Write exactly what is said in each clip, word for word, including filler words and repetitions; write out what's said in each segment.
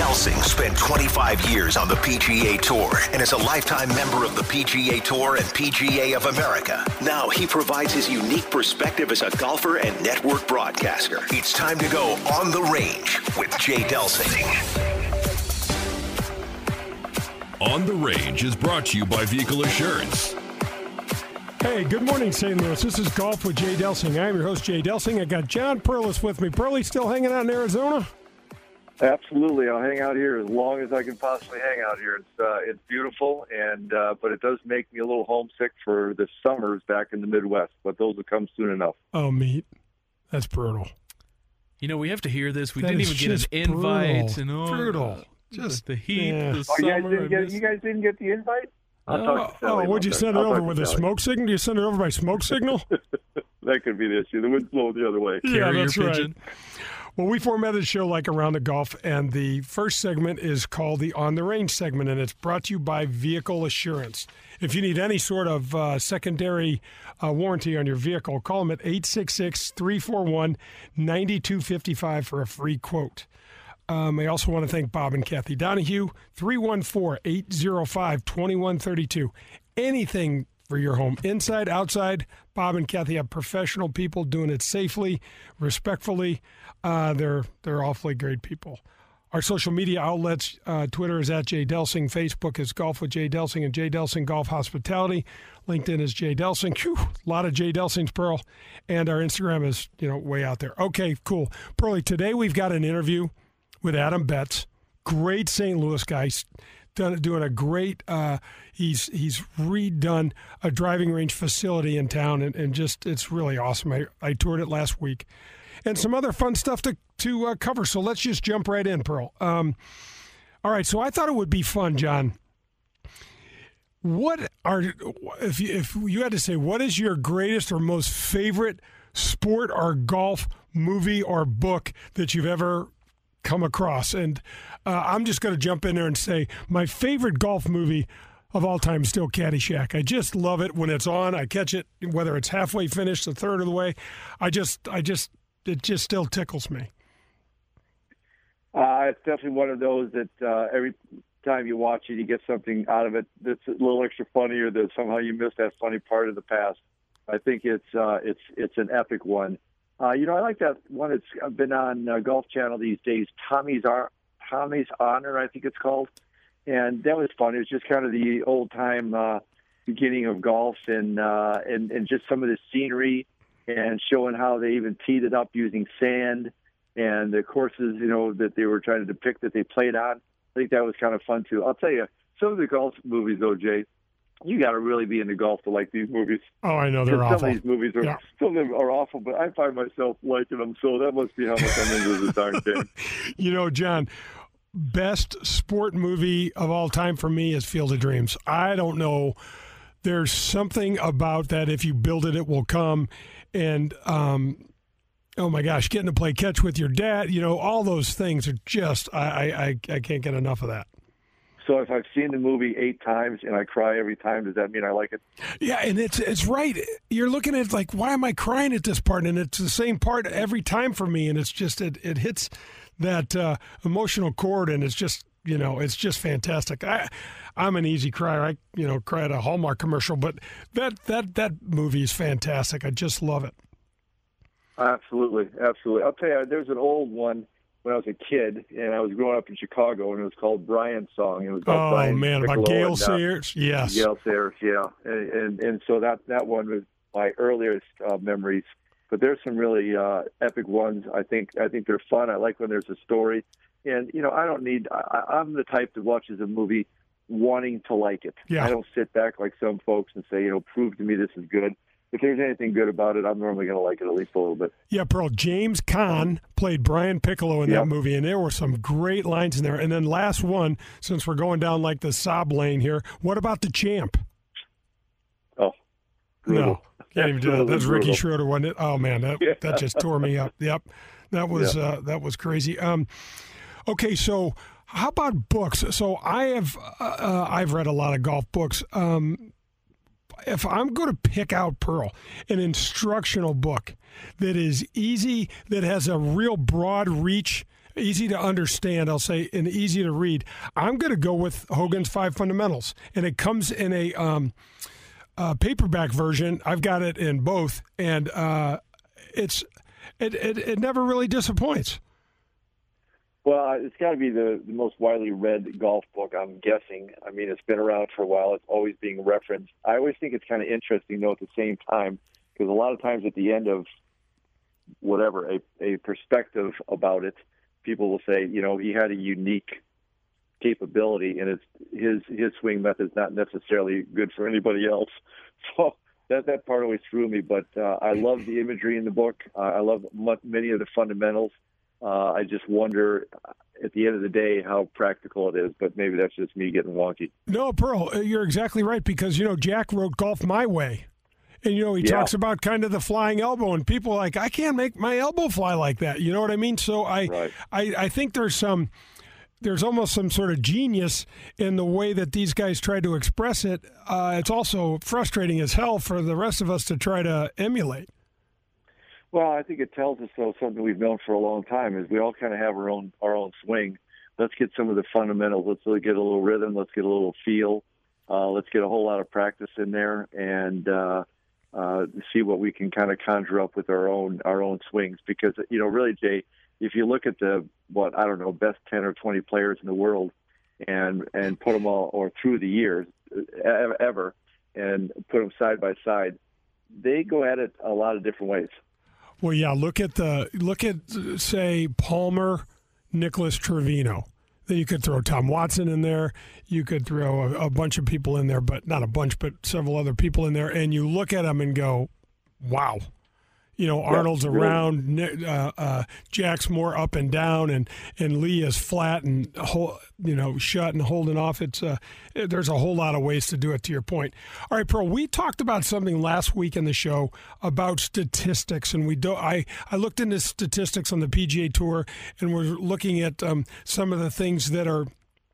Delsing spent twenty-five years on the P G A Tour and is a lifetime member of the P G A Tour and P G A of America. Now he provides his unique perspective as a golfer and network broadcaster. It's time to go on the range with Jay Delsing. On the Range is brought to you by Vehicle Assurance. Hey, good morning, Saint Louis. This is Golf with Jay Delsing. I'm your host, Jay Delsing. I got John Perlis with me. Perlis still hanging out in Arizona? Absolutely. I'll hang out here as long as I can possibly hang out here. It's uh, it's beautiful, and uh, but it does make me a little homesick for the summers back in the Midwest, but those will come soon enough. Oh, meat. That's brutal. You know, we have to hear this. We That didn't is even get an just invite. brutal. And all Brutal. the- Just the heat, yeah. the Oh, you guys summer. didn't I get miss- you guys didn't get the invite? I'll Oh, talk to Oh, Sally would you about send that. it I'll over talk with to a Sally. smoke signal? Do you send it over by smoke signal? That could be the issue. The wind's blowing the other way. Yeah, Carrier that's right. pigeon. Well, we formatted the show like Around the Golf, and the first segment is called the On the Range segment, and it's brought to you by Vehicle Assurance. If you need any sort of uh, secondary uh, warranty on your vehicle, call them at eight six six, three four one, nine two five five for a free quote. Um, I also want to thank Bob and Kathy Donahue, three one four, eight zero five, two one three two. Anything for your home, inside, outside. Bob and Kathy have professional people doing it safely, respectfully. Uh, they're they're awfully great people. Our social media outlets, uh, Twitter is at Jay Delsing, Facebook is Golf with Jay Delsing and Jay Delsing Golf Hospitality. LinkedIn is Jay Delsing. Whew, a lot of Jay Delsing's, Pearl. And our Instagram is, you know, way out there. Okay, cool. Pearlie, today we've got an interview with Adam Betts, great Saint Louis guy. He's done, doing a great, uh, he's he's redone a driving range facility in town, and, and just, it's really awesome. I, I toured it last week. And some other fun stuff to, to uh, cover, so let's just jump right in, Pearl. Um, all right, so I thought it would be fun, John. What are, if you, if you had to say, what is your greatest or most favorite sport or golf movie or book that you've ever come across? And uh, I'm just going to jump in there and say my favorite golf movie of all time is still Caddyshack. I just love it when it's on. I catch it, whether it's halfway finished, a third of the way. I just, I just, it just still tickles me. Uh, it's definitely one of those that uh, every time you watch it, you get something out of it that's a little extra funny, or that somehow you missed that funny part of the past. I think it's uh, it's it's an epic one. Uh, you know, I like that one that's been on uh, Golf Channel these days, Tommy's Ar- Tommy's Honor, I think it's called. And that was fun. It was just kind of the old-time uh, beginning of golf, and, uh, and and just some of the scenery, and showing how they even teed it up using sand, and the courses, you know, that they were trying to depict that they played on. I think that was kind of fun, too. I'll tell you, some of the golf movies, though, Jay, you got to really be into golf to like these movies. Oh, I know, they're some awful. Some of these movies are, Yeah. some of them are awful, but I find myself liking them, so that must be how much I'm into the darn game. You know, John, best sport movie of all time for me is Field of Dreams. I don't know. There's something about that. If you build it, it will come. And, um, oh, my gosh, getting to play catch with your dad, you know, all those things are just, I, I, I can't get enough of that. So if I've seen the movie eight times and I cry every time, does that mean I like it? Yeah, and it's it's right. You're looking at it like, why am I crying at this part? And it's the same part every time for me, and it's just it it hits that uh, emotional chord, and it's just you know it's just fantastic. I I'm an easy crier. I you know cry at a Hallmark commercial, but that that that movie is fantastic. I just love it. Absolutely, absolutely. I'll tell you, there's an old one when I was a kid, and I was growing up in Chicago, and it was called Brian's Song. It was about Oh Brian man, Piccolo about Gail and, uh, Sayers, yes. Gail Sayers, yeah, and, and and so that that one was my earliest uh, memories. But there's some really uh, epic ones. I think I think they're fun. I like when there's a story, and you know I don't need. I, I'm the type that watches a movie wanting to like it. Yeah. I don't sit back like some folks and say, you know, prove to me this is good. If there's anything good about it, I'm normally going to like it at least a little bit. Yeah, Pearl, James Caan played Brian Piccolo in Yep. that movie, and there were some great lines in there. And then last one, since we're going down like the sob lane here, what about The Champ? Oh, brutal. No, can't even do that. That's Ricky Brutal. Schroeder, wasn't it? Oh, man, that, Yeah. that just tore me up. Yep, that was Yeah. uh, that was crazy. Um, okay, so how about books? So I have uh, uh, I've read a lot of golf books. Um, if I'm going to pick out, Pearl, an instructional book that is easy, that has a real broad reach easy to understand, I'll say, and easy to read, I'm going to go with Hogan's Five Fundamentals. And it comes in a um, uh, paperback version. I've got it in both, and uh, it's it, it it never really disappoints. Well, it's got to be the, the most widely read golf book, I'm guessing. I mean, it's been around for a while. It's always being referenced. I always think it's kind of interesting, though, at the same time, because a lot of times at the end of whatever, a, a perspective about it, people will say, you know, he had a unique capability, and it's, his his swing method is not necessarily good for anybody else. So that, that part always threw me. But uh, I love the imagery in the book. Uh, I love much, many of the fundamentals. Uh, I just wonder, at the end of the day, how practical it is. But maybe that's just me getting wonky. No, Pearl, you're exactly right, because, you know, Jack wrote Golf My Way. And, you know, he yeah. talks about kind of the flying elbow, and people are like, I can't make my elbow fly like that. You know what I mean? So I, right. I, I think there's some, there's almost some sort of genius in the way that these guys try to express it. Uh, it's also frustrating as hell for the rest of us to try to emulate. Well, I think it tells us, though, something we've known for a long time, is we all kind of have our own our own swing. Let's get some of the fundamentals. Let's really get a little rhythm. Let's get a little feel. Uh, let's get a whole lot of practice in there, and uh, uh, see what we can kind of conjure up with our own our own swings. Because, you know, really, Jay, if you look at the, what, I don't know, best ten or twenty players in the world and, and put them all, or through the years, ever, and put them side by side, they go at it a lot of different ways. Well, yeah, look at the look at say Palmer, Nicholas Trevino. Then you could throw Tom Watson in there. You could throw a, a bunch of people in there, but not a bunch, but several other people in there. And you look at them and go, "Wow." You know, Arnold's yeah, around, really. uh, uh, Jack's more up and down, and, and Lee is flat and whole, you know, shut and holding off. It's uh, there's a whole lot of ways to do it. To your point, all right, Pearl. We talked about something last week in the show about statistics, and we do. I I looked into statistics on the P G A Tour, and we're looking at um, some of the things that are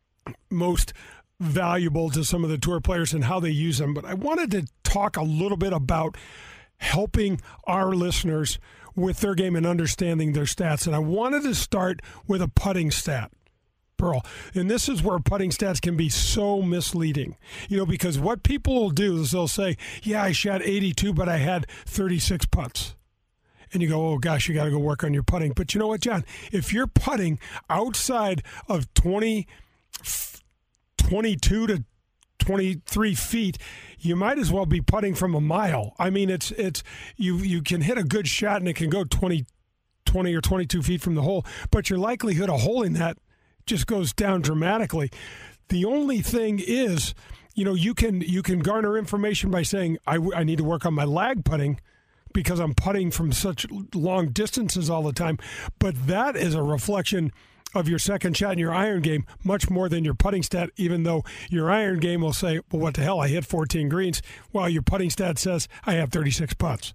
most valuable to some of the tour players and how they use them. But I wanted to talk a little bit about helping our listeners with their game and understanding their stats. And I wanted to start with a putting stat, Pearl. And this is where putting stats can be so misleading, you know, because what people will do is they'll say, yeah, I shot eighty-two, but I had thirty-six putts. And you go, oh, gosh, you got to go work on your putting. But you know what, John? If you're putting outside of twenty, twenty-two to twenty-three feet, you might as well be putting from a mile. I mean, it's it's you you can hit a good shot and it can go twenty, twenty or twenty-two feet from the hole, but your likelihood of holding that just goes down dramatically. The only thing is, you know, you can you can garner information by saying, I, I need to work on my lag putting because I'm putting from such long distances all the time. But that is a reflection of your second shot in your iron game much more than your putting stat, even though your iron game will say, well, what the hell, I hit fourteen greens, while your putting stat says I have thirty-six putts.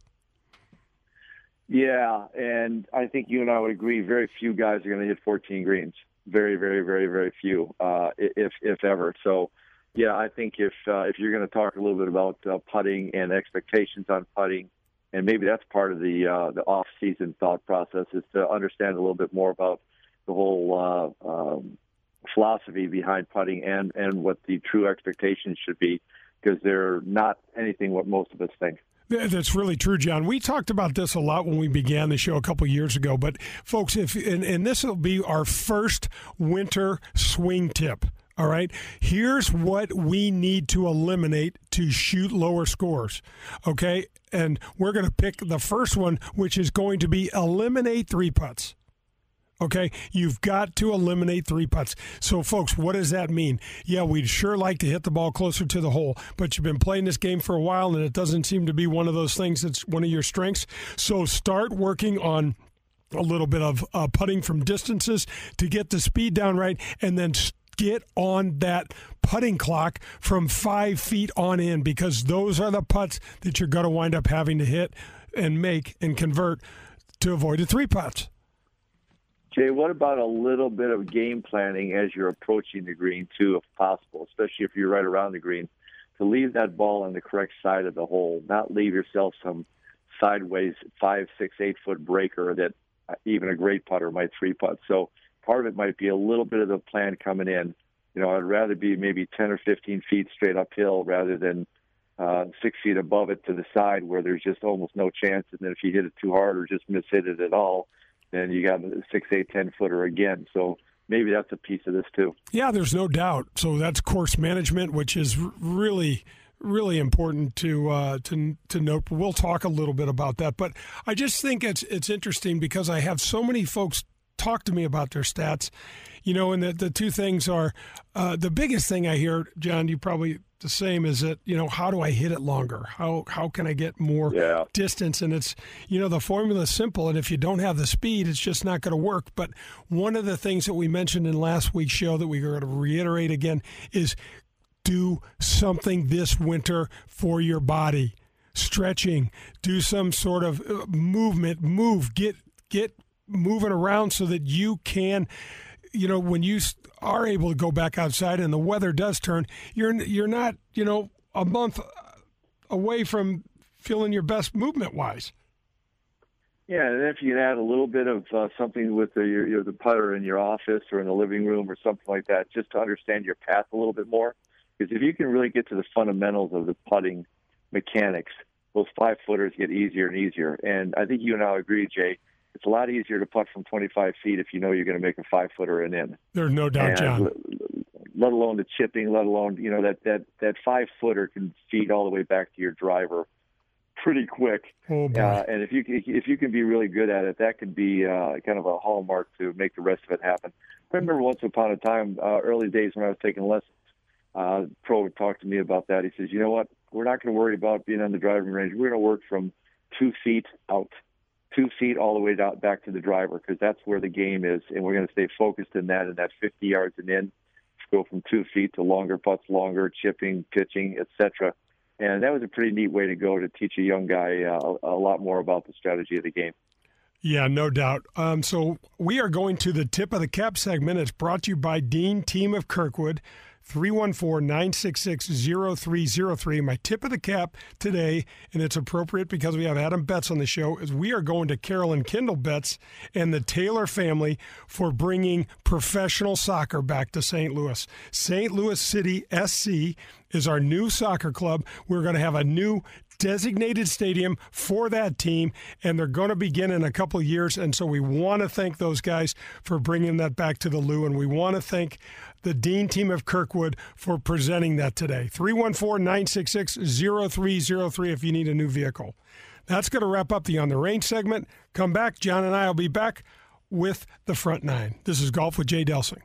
Yeah, and I think you and I would agree very few guys are going to hit fourteen greens. Very, very, very, very few, uh, if if ever. So, yeah, I think if uh, if you're going to talk a little bit about uh, putting and expectations on putting, and maybe that's part of the uh, the off-season thought process, is to understand a little bit more about the whole uh, um, philosophy behind putting and, and what the true expectations should be, because they're not anything what most of us think. That's really true, John. We talked about this a lot when we began the show a couple years ago. But, folks, if and, and this will be our first winter swing tip, all right? Here's what we need to eliminate to shoot lower scores, okay? And we're going to pick the first one, which is going to be eliminate three putts. Okay, you've got to eliminate three putts. So, folks, what does that mean? Yeah, we'd sure like to hit the ball closer to the hole, but you've been playing this game for a while, and it doesn't seem to be one of those things that's one of your strengths. So start working on a little bit of uh, putting from distances to get the speed down right, and then get on that putting clock from five feet on in, because those are the putts that you're going to wind up having to hit and make and convert to avoid the three putts. Jay, what about a little bit of game planning as you're approaching the green, too, if possible, especially if you're right around the green, to leave that ball on the correct side of the hole, not leave yourself some sideways five, six, eight-foot breaker that even a great putter might three-putt. So part of it might be a little bit of the plan coming in. You know, I'd rather be maybe ten or fifteen feet straight uphill rather than uh, six feet above it to the side where there's just almost no chance. And then if you hit it too hard or just miss hit it at all, then you got a six, eight, ten footer again. So maybe that's a piece of this too. Yeah, there's no doubt. So that's course management, which is really, really important to uh, to to note. We'll talk a little bit about that. But I just think it's it's interesting because I have so many folks talk to me about their stats, you know, and the, the two things are uh, the biggest thing I hear, John, you probably the same, is that, you know, how do I hit it longer? How how can I get more yeah. distance? And it's, you know, the formula is simple. And if you don't have the speed, it's just not going to work. But one of the things that we mentioned in last week's show that we're going to reiterate again is do something this winter for your body. Stretching, do some sort of movement, move, get get moving around so that you can, you know, when you are able to go back outside and the weather does turn, you're you're not, you know, a month away from feeling your best movement-wise. Yeah, and if you can add a little bit of uh, something with the, your, your, the putter in your office or in the living room or something like that, just to understand your path a little bit more. Because if you can really get to the fundamentals of the putting mechanics, those five-footers get easier and easier. And I think you and I agree, Jay, it's a lot easier to putt from twenty-five feet if you know you're going to make a five-footer and in. There's no doubt, and John. Let, let alone the chipping, let alone, you know, that, that, that five-footer can feed all the way back to your driver pretty quick. Oh, boy. Uh, and if you if you can be really good at it, that could be uh, kind of a hallmark to make the rest of it happen. I remember once upon a time, uh, early days when I was taking lessons, uh, pro would talk to me about that. He says, you know what, we're not going to worry about being on the driving range. We're going to work from two feet out. two feet all the way down, back to the driver, because that's where the game is, and we're going to stay focused in that, and that fifty yards and in, go from two feet to longer putts, longer, chipping, pitching, et cetera. And that was a pretty neat way to go to teach a young guy uh, a lot more about the strategy of the game. Yeah, no doubt. Um, so we are going to the tip of the cap segment. It's brought to you by Dean Team of Kirkwood. three one four, nine six six, zero three zero three. My tip of the cap today, and it's appropriate because we have Adam Betts on the show, is we are going to Carolyn Kendall Betts and the Taylor family for bringing professional soccer back to Saint Louis. Saint Louis City S C is our new soccer club. We're going to have a new designated stadium for that team, and they're going to begin in a couple of years. And so we want to thank those guys for bringing that back to the Lou, and we want to thank the Dean Team of Kirkwood for presenting that today. three one four, nine six six, zero three zero three if you need a new vehicle. That's going to wrap up the On the Range segment. Come back. John and I will be back with the front nine. This is Golf with Jay Delsing.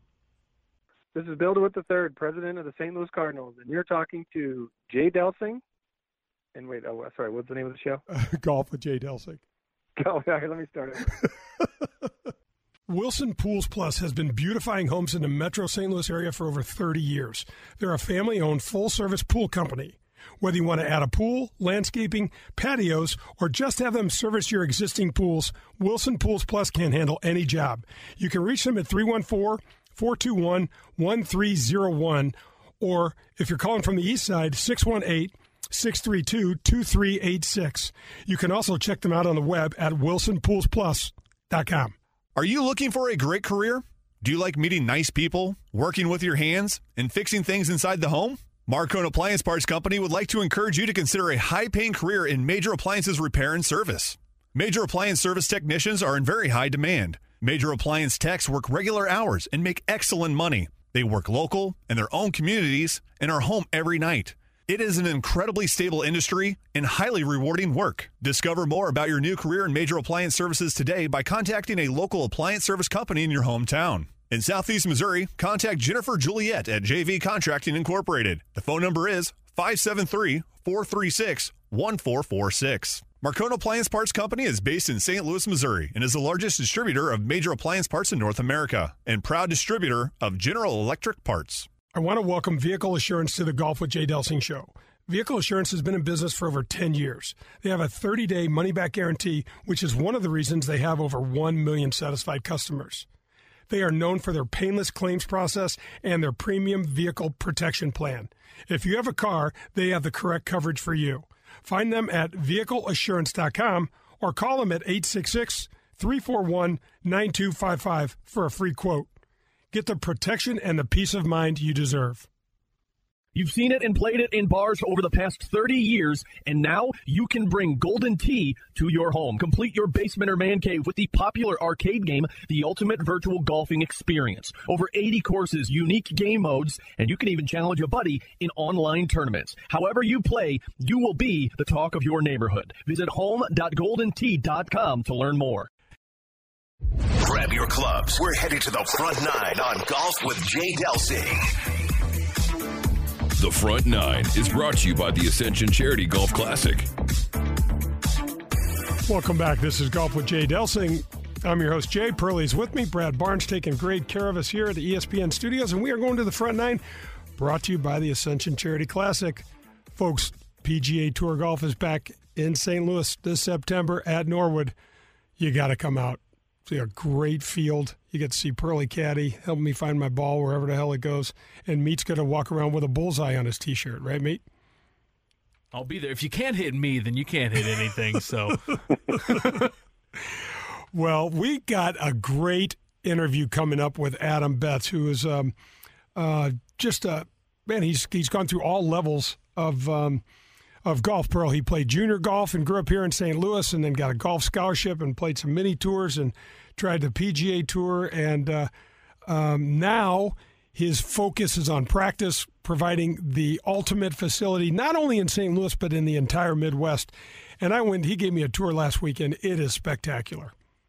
This is Bill DeWitt the third, president of the Saint Louis Cardinals, and you're talking to Jay Delsing. And wait, oh, sorry, what's the name of the show? Uh, Golf with Jay Delsing. Oh, yeah, let me start it. Wilson Pools Plus has been beautifying homes in the metro Saint Louis area for over thirty years. They're a family-owned, full-service pool company. Whether you want to add a pool, landscaping, patios, or just have them service your existing pools, Wilson Pools Plus can handle any job. You can reach them at three one four, four two one, one three zero one, or if you're calling from the east side, six one eight, six three two, two three eight six. You can also check them out on the web at wilson pools plus dot com. Are you looking for a great career? Do you like meeting nice people, working with your hands, and fixing things inside the home? Marcone Appliance Parts Company would like to encourage you to consider a high-paying career in major appliances repair and service. Major appliance service technicians are in very high demand. Major appliance techs work regular hours and make excellent money. They work local, in their own communities, and are home every night. It is an incredibly stable industry and highly rewarding work. Discover more about your new career in major appliance services today by contacting a local appliance service company in your hometown. In Southeast Missouri, contact Jennifer Juliet at J V Contracting Incorporated. The phone number is five seven three, four three six, one four four six. Marcone Appliance Parts Company is based in Saint Louis, Missouri, and is the largest distributor of major appliance parts in North America and proud distributor of General Electric parts. I want to welcome Vehicle Assurance to the Golf with Jay Delsing show. Vehicle Assurance has been in business for over ten years. They have a thirty-day money-back guarantee, which is one of the reasons they have over one million satisfied customers. They are known for their painless claims process and their premium vehicle protection plan. If you have a car, they have the correct coverage for you. Find them at vehicle assurance dot com or call them at eight six six, three four one, nine two five five for a free quote. Get the protection and the peace of mind you deserve. You've seen it and played it in bars over the past thirty years, and now you can bring Golden Tee to your home. Complete your basement or man cave with the popular arcade game, The Ultimate Virtual Golfing Experience. Over eighty courses, unique game modes, and you can even challenge a buddy in online tournaments. However you play, you will be the talk of your neighborhood. Visit home dot golden tee dot com to learn more. Grab your clubs. We're headed to the front nine on Golf with Jay Delsing. The Front Nine is brought to you by the Ascension Charity Golf Classic. Welcome back. This is Golf with Jay Delsing. I'm your host, Jay. Pearlie's with me. Brad Barnes taking great care of us here at the E S P N studios, and we are going to the Front Nine, brought to you by the Ascension Charity Classic. Folks, P G A Tour Golf is back in Saint Louis this September at Norwood. You got to come out. See a great field. You get to see Pearlie caddy, help me find my ball wherever the hell it goes. And Meat's going to walk around with a bullseye on his T-shirt, right, Meat? I'll be there. If you can't hit me, then you can't hit anything. So, well, we got a great interview coming up with Adam Betts, who is um, uh, just a man. He's he's gone through all levels of. Um, Of golf, Pearl. He played junior golf and grew up here in Saint Louis, and then got a golf scholarship and played some mini tours and tried the P G A Tour. And uh, um, now his focus is on practice, providing the ultimate facility, not only in Saint Louis, but in the entire Midwest. And I went, he gave me a tour last weekend. It is spectacular.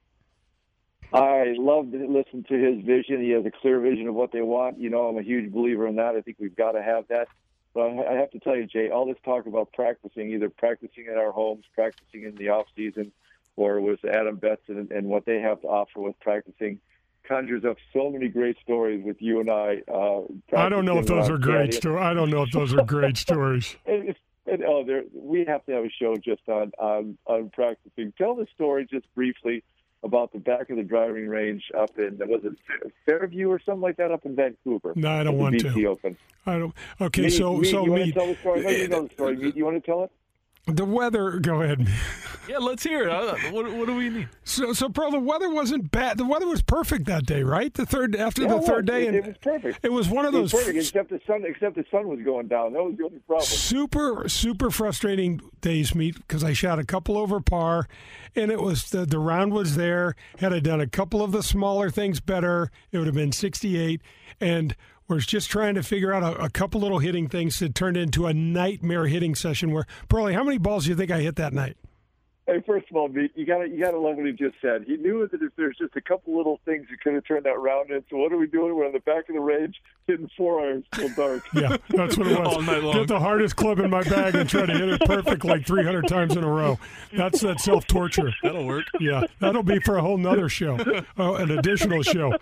I love to listen to his vision. He has a clear vision of what they want. You know, I'm a huge believer in that. I think we've got to have that. But I have to tell you, Jay, all this talk about practicing, either practicing at our homes, practicing in the off season, or with Adam Betts and, and what they have to offer with practicing, conjures up so many great stories with you and I. Uh, I don't know if those are great stories. I don't know if those are great stories. And, and, oh, we have to have a show just on, on on practicing. Tell the story just briefly about the back of the driving range up in, was it Fairview or something like that up in Vancouver? No, I don't want to. Open. I don't. Okay, me, so me, so you me. want to tell the story? No, you know the story. Me, you want to tell it? The weather. Go ahead. Yeah, let's hear it. What, what do we need? So, so, Pearl, the weather wasn't bad. The weather was perfect that day, right? The third after yeah, the it third was. day, it, and it was perfect. It was one of it those. Was perfect, except the sun. Except the sun was going down. That was the only problem. Super, super frustrating days, Meat, because I shot a couple over par, and it was the the round was there. Had I done a couple of the smaller things better, it would have been sixty-eight, and we're just trying to figure out a, a couple little hitting things that turned into a nightmare hitting session where, Pearlie, how many balls do you think I hit that night? Hey, first of all, you got to you got to love what he just said. He knew that if there's just a couple little things that could have turned that round in. So what are we doing? We're on the back of the range hitting four irons till dark. Yeah, that's what it was. All night long. Get the hardest club in my bag and try to hit it perfect like three hundred times in a row. That's that self-torture. That'll work. Yeah, that'll be for a whole nother show, uh, an additional show.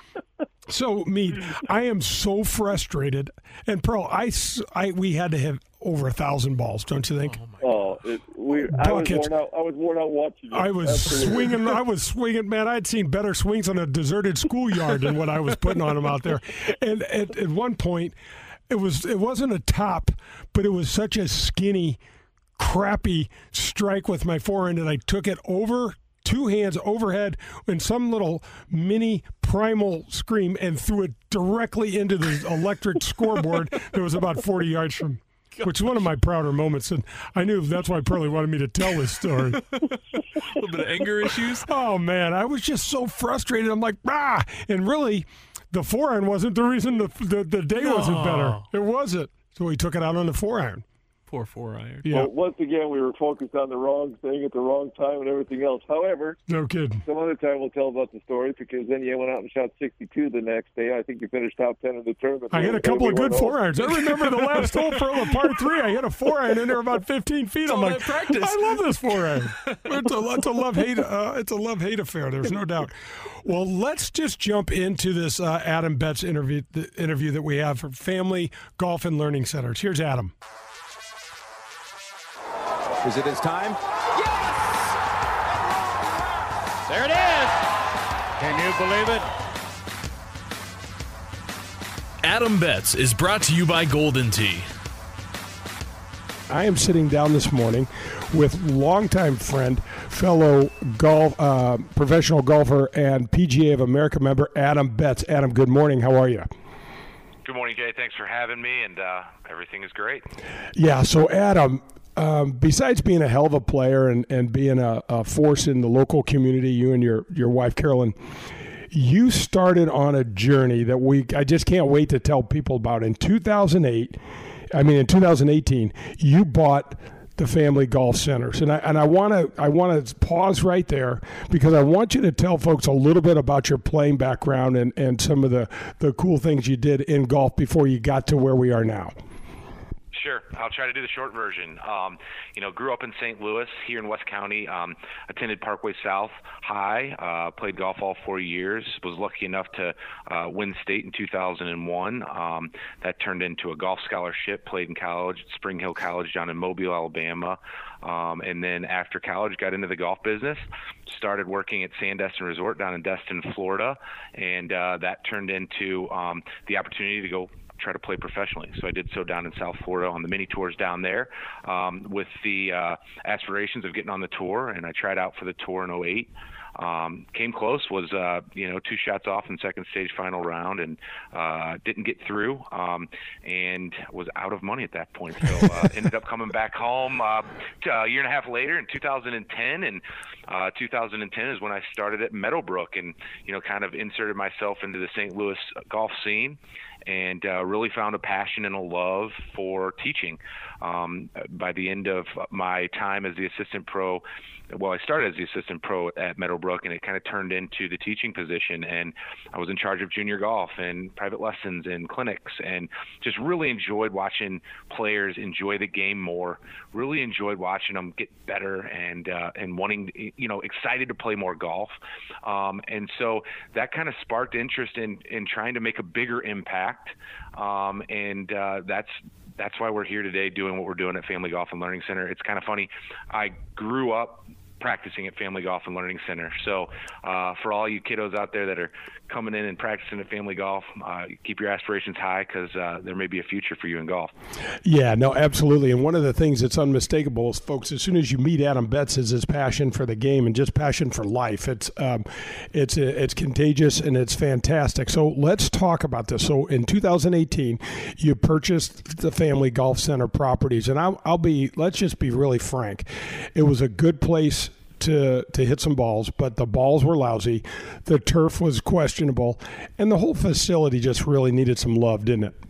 So, Mead, I am so frustrated. And, Pearl, I, I, we had to have over a thousand balls, don't you think? Oh, it, we, I was worn out. I was worn out watching it. I was Absolutely. swinging. I was swinging. Man, I had seen better swings on a deserted schoolyard than what I was putting on them out there. And at, at one point, it was it wasn't a top, but it was such a skinny, crappy strike with my forehand, and I took it over. Two hands overhead in some little mini primal scream and threw it directly into the electric scoreboard that was about forty yards from, which is one of my prouder moments. And I knew that's why Pearlie wanted me to tell this story. A little bit of anger issues? Oh, man. I was just so frustrated. I'm like, ah. And really, the four iron wasn't the reason the, the, the day No. wasn't better. It wasn't. So he took it out on the four iron. Poor four iron. Yeah. Well, once again, we were focused on the wrong thing at the wrong time and everything else. However, No kidding. some other time we'll tell about the story because then you went out and shot sixty-two the next day. I think you finished top ten in the tournament. I hit a couple of We good went four home. irons. I remember the last hole for the par three. I hit a four iron in there about fifteen feet. I'm all like, that practice. I love this four iron. It's a, it's a love hate. Uh, it's a love hate affair. There's no doubt. Well, let's just jump into this uh, Adam Betts interview. The interview that we have for Family Golf and Learning Centers. Here's Adam. Is it his time? Yes! There it is! Can you believe it? Adam Betts is brought to you by Golden Tee. I am sitting down this morning with longtime friend, fellow golf, uh, professional golfer, and P G A of America member Adam Betts. Adam, good morning. How are you? Good morning, Jay. Thanks for having me, and uh, everything is great. Yeah, so Adam, um, besides being a hell of a player and, and being a, a force in the local community, you and your, your wife, Carolyn, you started on a journey that we I just can't wait to tell people about. In two thousand eight, I mean in two thousand eighteen, you bought the Family Golf Centers, and I and I want to I want to pause right there because I want you to tell folks a little bit about your playing background and, and some of the, the cool things you did in golf before you got to where we are now. Sure. I'll try to do the short version. Um, you know, grew up in Saint Louis here in West County, um, attended Parkway South High, uh, played golf all four years, was lucky enough to uh, win state in two thousand one. Um, that turned into a golf scholarship, played in college at Spring Hill College down in Mobile, Alabama. Um, and then after college, got into the golf business, started working at Sandestin Resort down in Destin, Florida. And uh, that turned into um, the opportunity to go try to play professionally. So I did so down in South Florida on the mini tours down there um, with the uh, aspirations of getting on the tour, and I tried out for the tour in oh eight. Um, came close, was, uh, you know, two shots off in second stage final round, and uh, didn't get through, um, and was out of money at that point. So uh, ended up coming back home uh, a year and a half later in two thousand ten, and uh, two thousand ten is when I started at Meadowbrook and, you know, kind of inserted myself into the Saint Louis golf scene, and uh, really found a passion and a love for teaching. Um, by the end of my time as the assistant pro, well, I started as the assistant pro at Meadowbrook, and it kind of turned into the teaching position, and I was in charge of junior golf and private lessons and clinics, and just really enjoyed watching players enjoy the game more, really enjoyed watching them get better and uh, and wanting, you know, excited to play more golf. Um, and so that kind of sparked interest in, in trying to make a bigger impact, um, and uh, that's That's why we're here today doing what we're doing at Family Golf and Learning Center. It's kind of funny. I grew up practicing at Family Golf and Learning Center. So uh, for all you kiddos out there that are coming in and practicing at Family Golf, uh, keep your aspirations high because uh, there may be a future for you in golf. Yeah, no, absolutely. And one of the things that's unmistakable is, folks, as soon as you meet Adam Betts, is his passion for the game and just passion for life. It's um, it's it's contagious and it's fantastic. So let's talk about this. So in two thousand eighteen, you purchased the Family Golf Center properties, and I'll, I'll be let's just be really frank. It was a good place to to hit some balls, but the balls were lousy, the turf was questionable, and the whole facility just really needed some love, didn't it?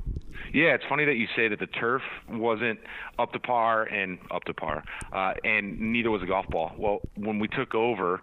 Yeah, it's funny that you say that the turf wasn't up to par and up to par, uh, and neither was the golf ball. Well, when we took over,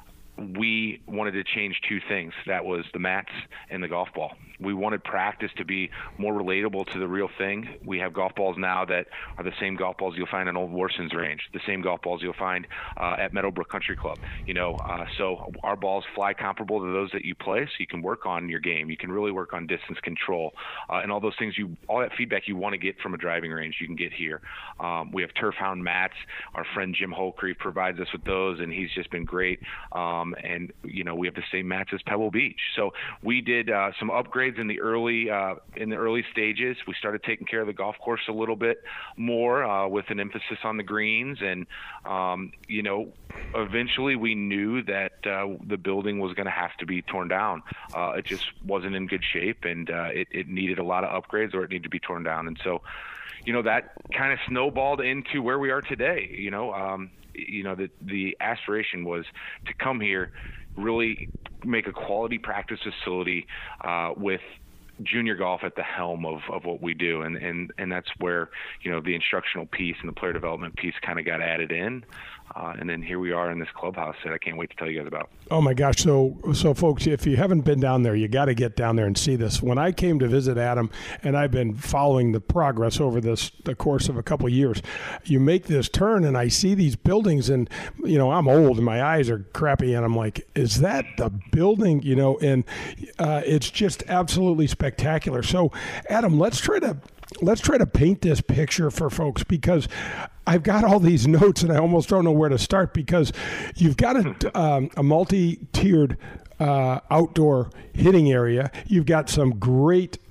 we wanted to change two things. That was the mats and the golf ball. We wanted practice to be more relatable to the real thing. We have golf balls now that are the same golf balls you'll find in Old Warson's range, the same golf balls you'll find uh, at Meadowbrook Country Club. You know, uh, so our balls fly comparable to those that you play, so you can work on your game. You can really work on distance control uh, and all those things. You all that feedback you want to get from a driving range, you can get here. Um, we have Turf Hound mats. Our friend Jim Holcreef provides us with those, and he's just been great. Um, and you know, we have the same mats as Pebble Beach. So we did uh, some upgrades in the early uh, in the early stages. We started taking care of the golf course a little bit more uh, with an emphasis on the greens, and um, you know, eventually we knew that uh, the building was going to have to be torn down. Uh, it just wasn't in good shape, and uh, it, it needed a lot of upgrades, or it needed to be torn down. And so, you know, that kind of snowballed into where we are today. You know, um, you know, the the aspiration was to come here, really make a quality practice facility uh, with junior golf at the helm of, of what we do. And, and, and that's where, you know, the instructional piece and the player development piece kind of got added in. Uh, and then here we are in this clubhouse that I can't wait to tell you guys about. Oh my gosh. So, so folks, if you haven't been down there, you got to get down there and see this. When I came to visit Adam, and I've been following the progress over this, the course of a couple of years, you make this turn and I see these buildings, and, you know, I'm old and my eyes are crappy, and I'm like, is that the building? You know, and uh, it's just absolutely spectacular. So Adam, let's try to, let's try to paint this picture for folks, because I've got all these notes and I almost don't know where to start, because you've got a, um, a multi-tiered uh, outdoor hitting area. You've got some great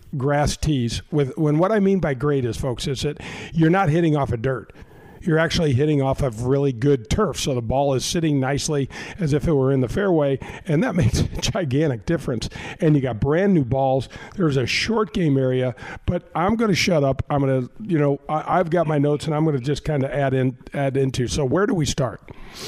grass tees. With when what I mean by great is, folks, is that you're not hitting off of dirt. You're actually hitting off of really good turf. So the ball is sitting nicely as if it were in the fairway, and that makes a gigantic difference. And you got brand new balls. There's a short game area, but I'm going to shut up. I'm going to, you know, I, I've got my notes, and I'm going to just kind of add in, add into. So where do we start?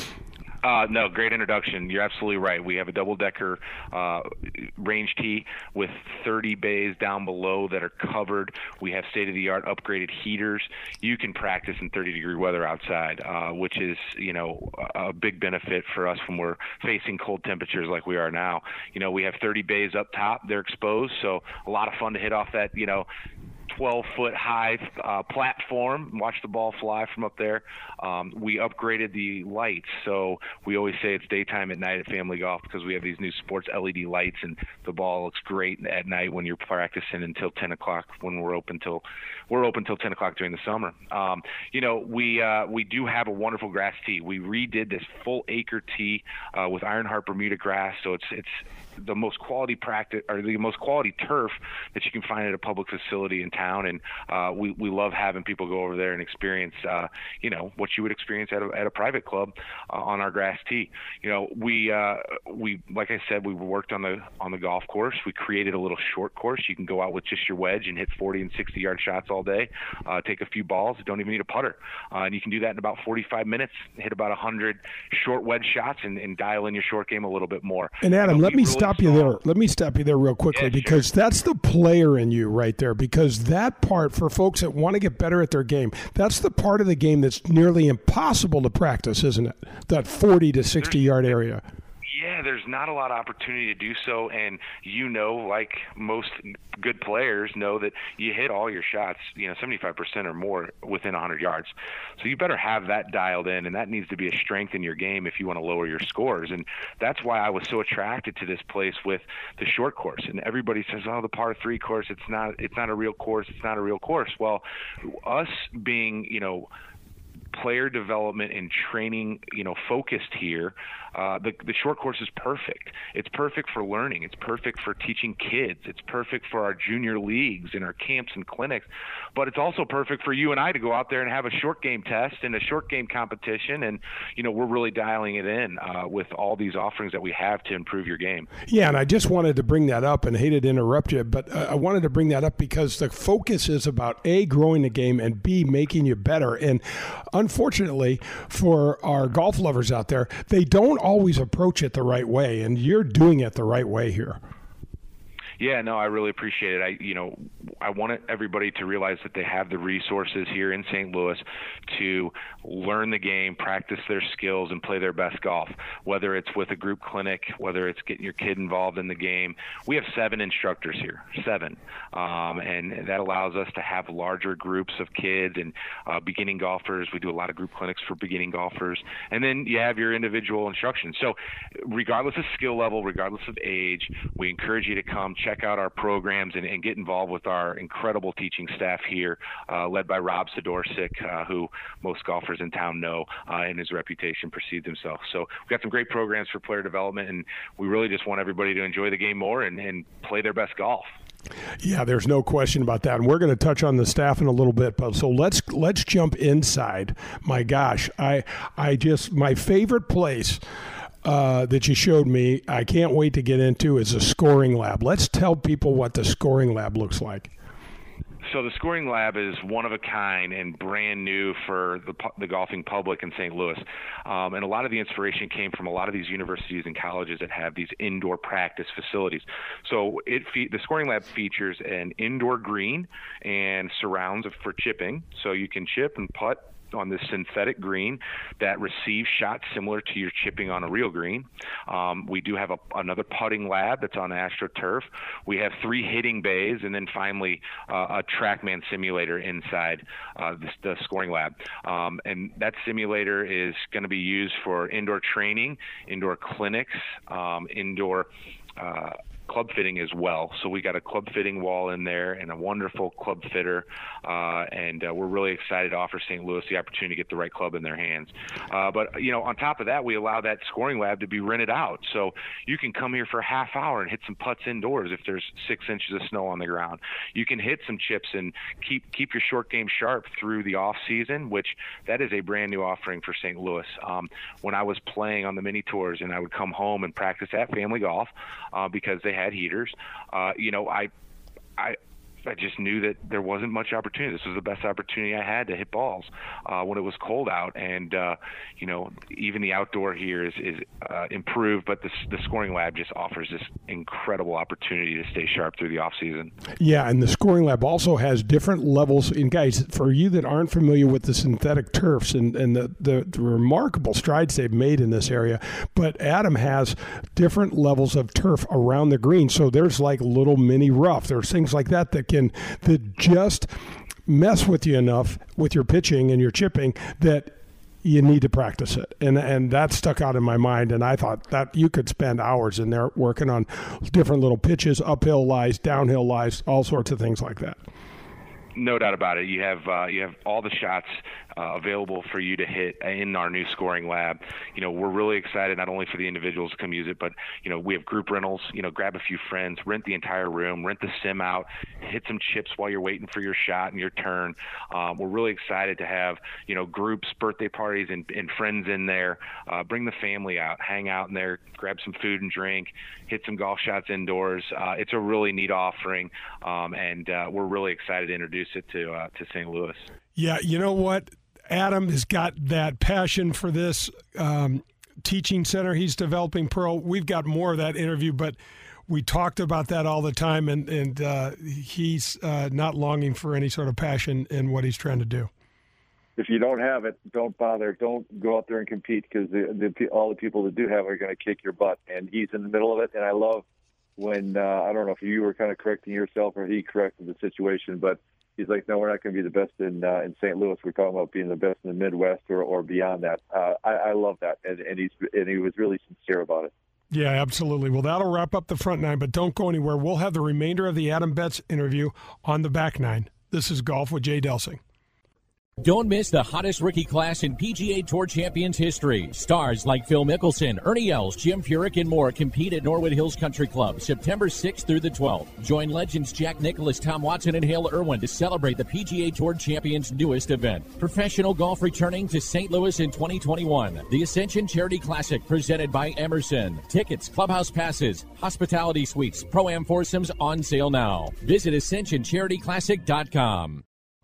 Uh, no, great introduction. You're absolutely right. We have a double-decker uh, range tee with thirty bays down below that are covered. We have state-of-the-art upgraded heaters. You can practice in thirty-degree weather outside, uh, which is, you know, a big benefit for us when we're facing cold temperatures like we are now. You know, we have thirty bays up top. They're exposed, so a lot of fun to hit off that, you know, twelve-foot high uh, platform, watch the ball fly from up there. Um, we upgraded the lights, so we always say it's daytime at night at Family Golf because we have these new sports L E D lights, and the ball looks great at night when you're practicing until ten o'clock when we're open till we're open till ten o'clock during the summer. Um, you know, we uh, we do have a wonderful grass tee. We redid this full acre tee uh, with Ironheart Bermuda grass, so it's it's the most quality practice or the most quality turf that you can find at a public facility in town, and uh, we we love having people go over there and experience uh, you know what you would experience at a, at a private club uh, on our grass tee. You know, we uh, we like I said, we worked on the on the golf course. We created a little short course. You can go out with just your wedge and hit forty and sixty yard shots all day. Uh, take a few balls. Don't even need a putter, uh, and you can do that in about forty-five minutes. Hit about one hundred short wedge shots and, and dial in your short game a little bit more. And Adam, you know, let me really stop you there. Let me stop you there real quickly yeah, because sure. that's the player in you right there. Because that part for folks that want to get better at their game, that's the part of the game that's nearly impossible to practice, isn't it? That forty to sixty yard area. Yeah, there's not a lot of opportunity to do so, and you know, like most good players know that you hit all your shots, you know, seventy-five percent or more within one hundred yards. So you better have that dialed in, and that needs to be a strength in your game if you want to lower your scores. And that's why I was so attracted to this place with the short course. And everybody says, oh, the par three course, it's not, it's not a real course, it's not a real course. Well, us being, you know, player development and training, you know, focused here, uh, the, the short course is perfect. It's perfect for learning. It's perfect for teaching kids. It's perfect for our junior leagues and our camps and clinics. But it's also perfect for you and I to go out there and have a short game test and a short game competition. And, you know, we're really dialing it in uh, with all these offerings that we have to improve your game. Yeah, and I just wanted to bring that up and hated to interrupt you, but uh, I wanted to bring that up because the focus is about A, growing the game, and B, making you better. And unfortunately for our golf lovers out there, they don't always approach it the right way, and you're doing it the right way here. Yeah, no, I really appreciate it. I, you know, I want everybody to realize that they have the resources here in Saint Louis to learn the game, practice their skills, and play their best golf. Whether it's with a group clinic, whether it's getting your kid involved in the game, we have seven instructors here, seven, um, and that allows us to have larger groups of kids and uh, beginning golfers. We do a lot of group clinics for beginning golfers, and then you have your individual instruction. So, regardless of skill level, regardless of age, we encourage you to come check check out our programs and, and get involved with our incredible teaching staff here, uh, led by Rob Sidorsik, uh, who most golfers in town know, uh, and his reputation precedes himself. So we've got some great programs for player development, and we really just want everybody to enjoy the game more and, and play their best golf. Yeah, there's no question about that. And we're going to touch on the staff in a little bit, but so let's let's jump inside. My gosh, I I just my favorite place Uh, that you showed me, I can't wait to get into, is a scoring lab. Let's tell people what the scoring lab looks like. So the scoring lab is one of a kind and brand new for the, the golfing public in Saint Louis. Um, and a lot of the inspiration came from a lot of these universities and colleges that have these indoor practice facilities. So it fe- the scoring lab features an indoor green and surrounds for chipping. So you can chip and putt on this synthetic green that receives shots similar to your chipping on a real green. Um, we do have a, another putting lab that's on AstroTurf. We have three hitting bays, and then finally uh, a TrackMan simulator inside uh, the, the scoring lab. Um, and that simulator is going to be used for indoor training, indoor clinics, um, indoor uh, club fitting as well. So we got a club fitting wall in there and a wonderful club fitter, uh, and uh, we're really excited to offer Saint Louis the opportunity to get the right club in their hands. Uh, but, you know, on top of that, we allow that scoring lab to be rented out. So you can come here for a half hour and hit some putts indoors if there's six inches of snow on the ground. You can hit some chips and keep keep your short game sharp through the off season, which that is a brand new offering for Saint Louis. Um, when I was playing on the mini tours and I would come home and practice at Family Golf uh, because they had heaters, uh, you know, I, I, I just knew that there wasn't much opportunity. This was the best opportunity I had to hit balls uh, when it was cold out. And, uh, you know, even the outdoor here is, is uh, improved, but the, the scoring lab just offers this incredible opportunity to stay sharp through the off season. Yeah, and the scoring lab also has different levels. And guys, for you that aren't familiar with the synthetic turfs and, and the, the, the remarkable strides they've made in this area, but Adam has different levels of turf around the green. So there's like little mini rough. There's things like that that can that just mess with you enough with your pitching and your chipping that you need to practice it. And and that stuck out in my mind, and I thought that you could spend hours in there working on different little pitches, uphill lies, downhill lies, all sorts of things like that. No doubt about it. You have uh, you have all the shots uh, available for you to hit in our new scoring lab. You know, we're really excited not only for the individuals to come use it, but, you know, we have group rentals. You know, grab a few friends, rent the entire room, rent the sim out, hit some chips while you're waiting for your shot and your turn. Um, we're really excited to have, you know, groups, birthday parties, and, and friends in there. Uh, bring the family out, hang out in there, grab some food and drink, hit some golf shots indoors. Uh, it's a really neat offering, um, and uh, we're really excited to introduce it to uh, to Saint Louis. Yeah, you know what? Adam has got that passion for this um, teaching center he's developing, Pearl. We've got more of that interview, but we talked about that all the time, and, and uh, he's uh, not longing for any sort of passion in what he's trying to do. If you don't have it, don't bother. Don't go out there and compete, because the, the, all the people that do have it are going to kick your butt, and he's in the middle of it. And I love when, uh, I don't know if you were kind of correcting yourself or he corrected the situation, but he's like, no, we're not going to be the best in uh, in Saint Louis. We're talking about being the best in the Midwest or, or beyond that. Uh, I, I love that, and, and he's and he was really sincere about it. Yeah, absolutely. Well, that'll wrap up the front nine, but don't go anywhere. We'll have the remainder of the Adam Betts interview on the back nine. This is Golf with Jay Delsing. Don't miss the hottest rookie class in P G A Tour Champions history. Stars like Phil Mickelson, Ernie Els, Jim Furyk, and more compete at Norwood Hills Country Club September sixth through the twelfth. Join legends Jack Nicklaus, Tom Watson, and Hale Irwin to celebrate the P G A Tour Champions' newest event. Professional golf returning to Saint Louis in twenty twenty-one. The Ascension Charity Classic presented by Emerson. Tickets, clubhouse passes, hospitality suites, pro-am foursomes on sale now. Visit ascension charity classic dot com.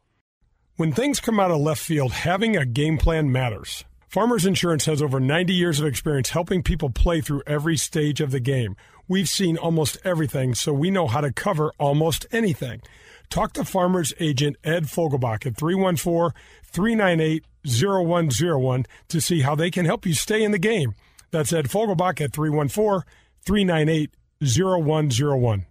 When things come out of left field, having a game plan matters. Farmers Insurance has over ninety years of experience helping people play through every stage of the game. We've seen almost everything, so we know how to cover almost anything. Talk to Farmers Agent Ed Fogelbach at three one four, three nine eight, zero one zero one to see how they can help you stay in the game. That's Ed Fogelbach at three one four, three nine eight, zero one zero one.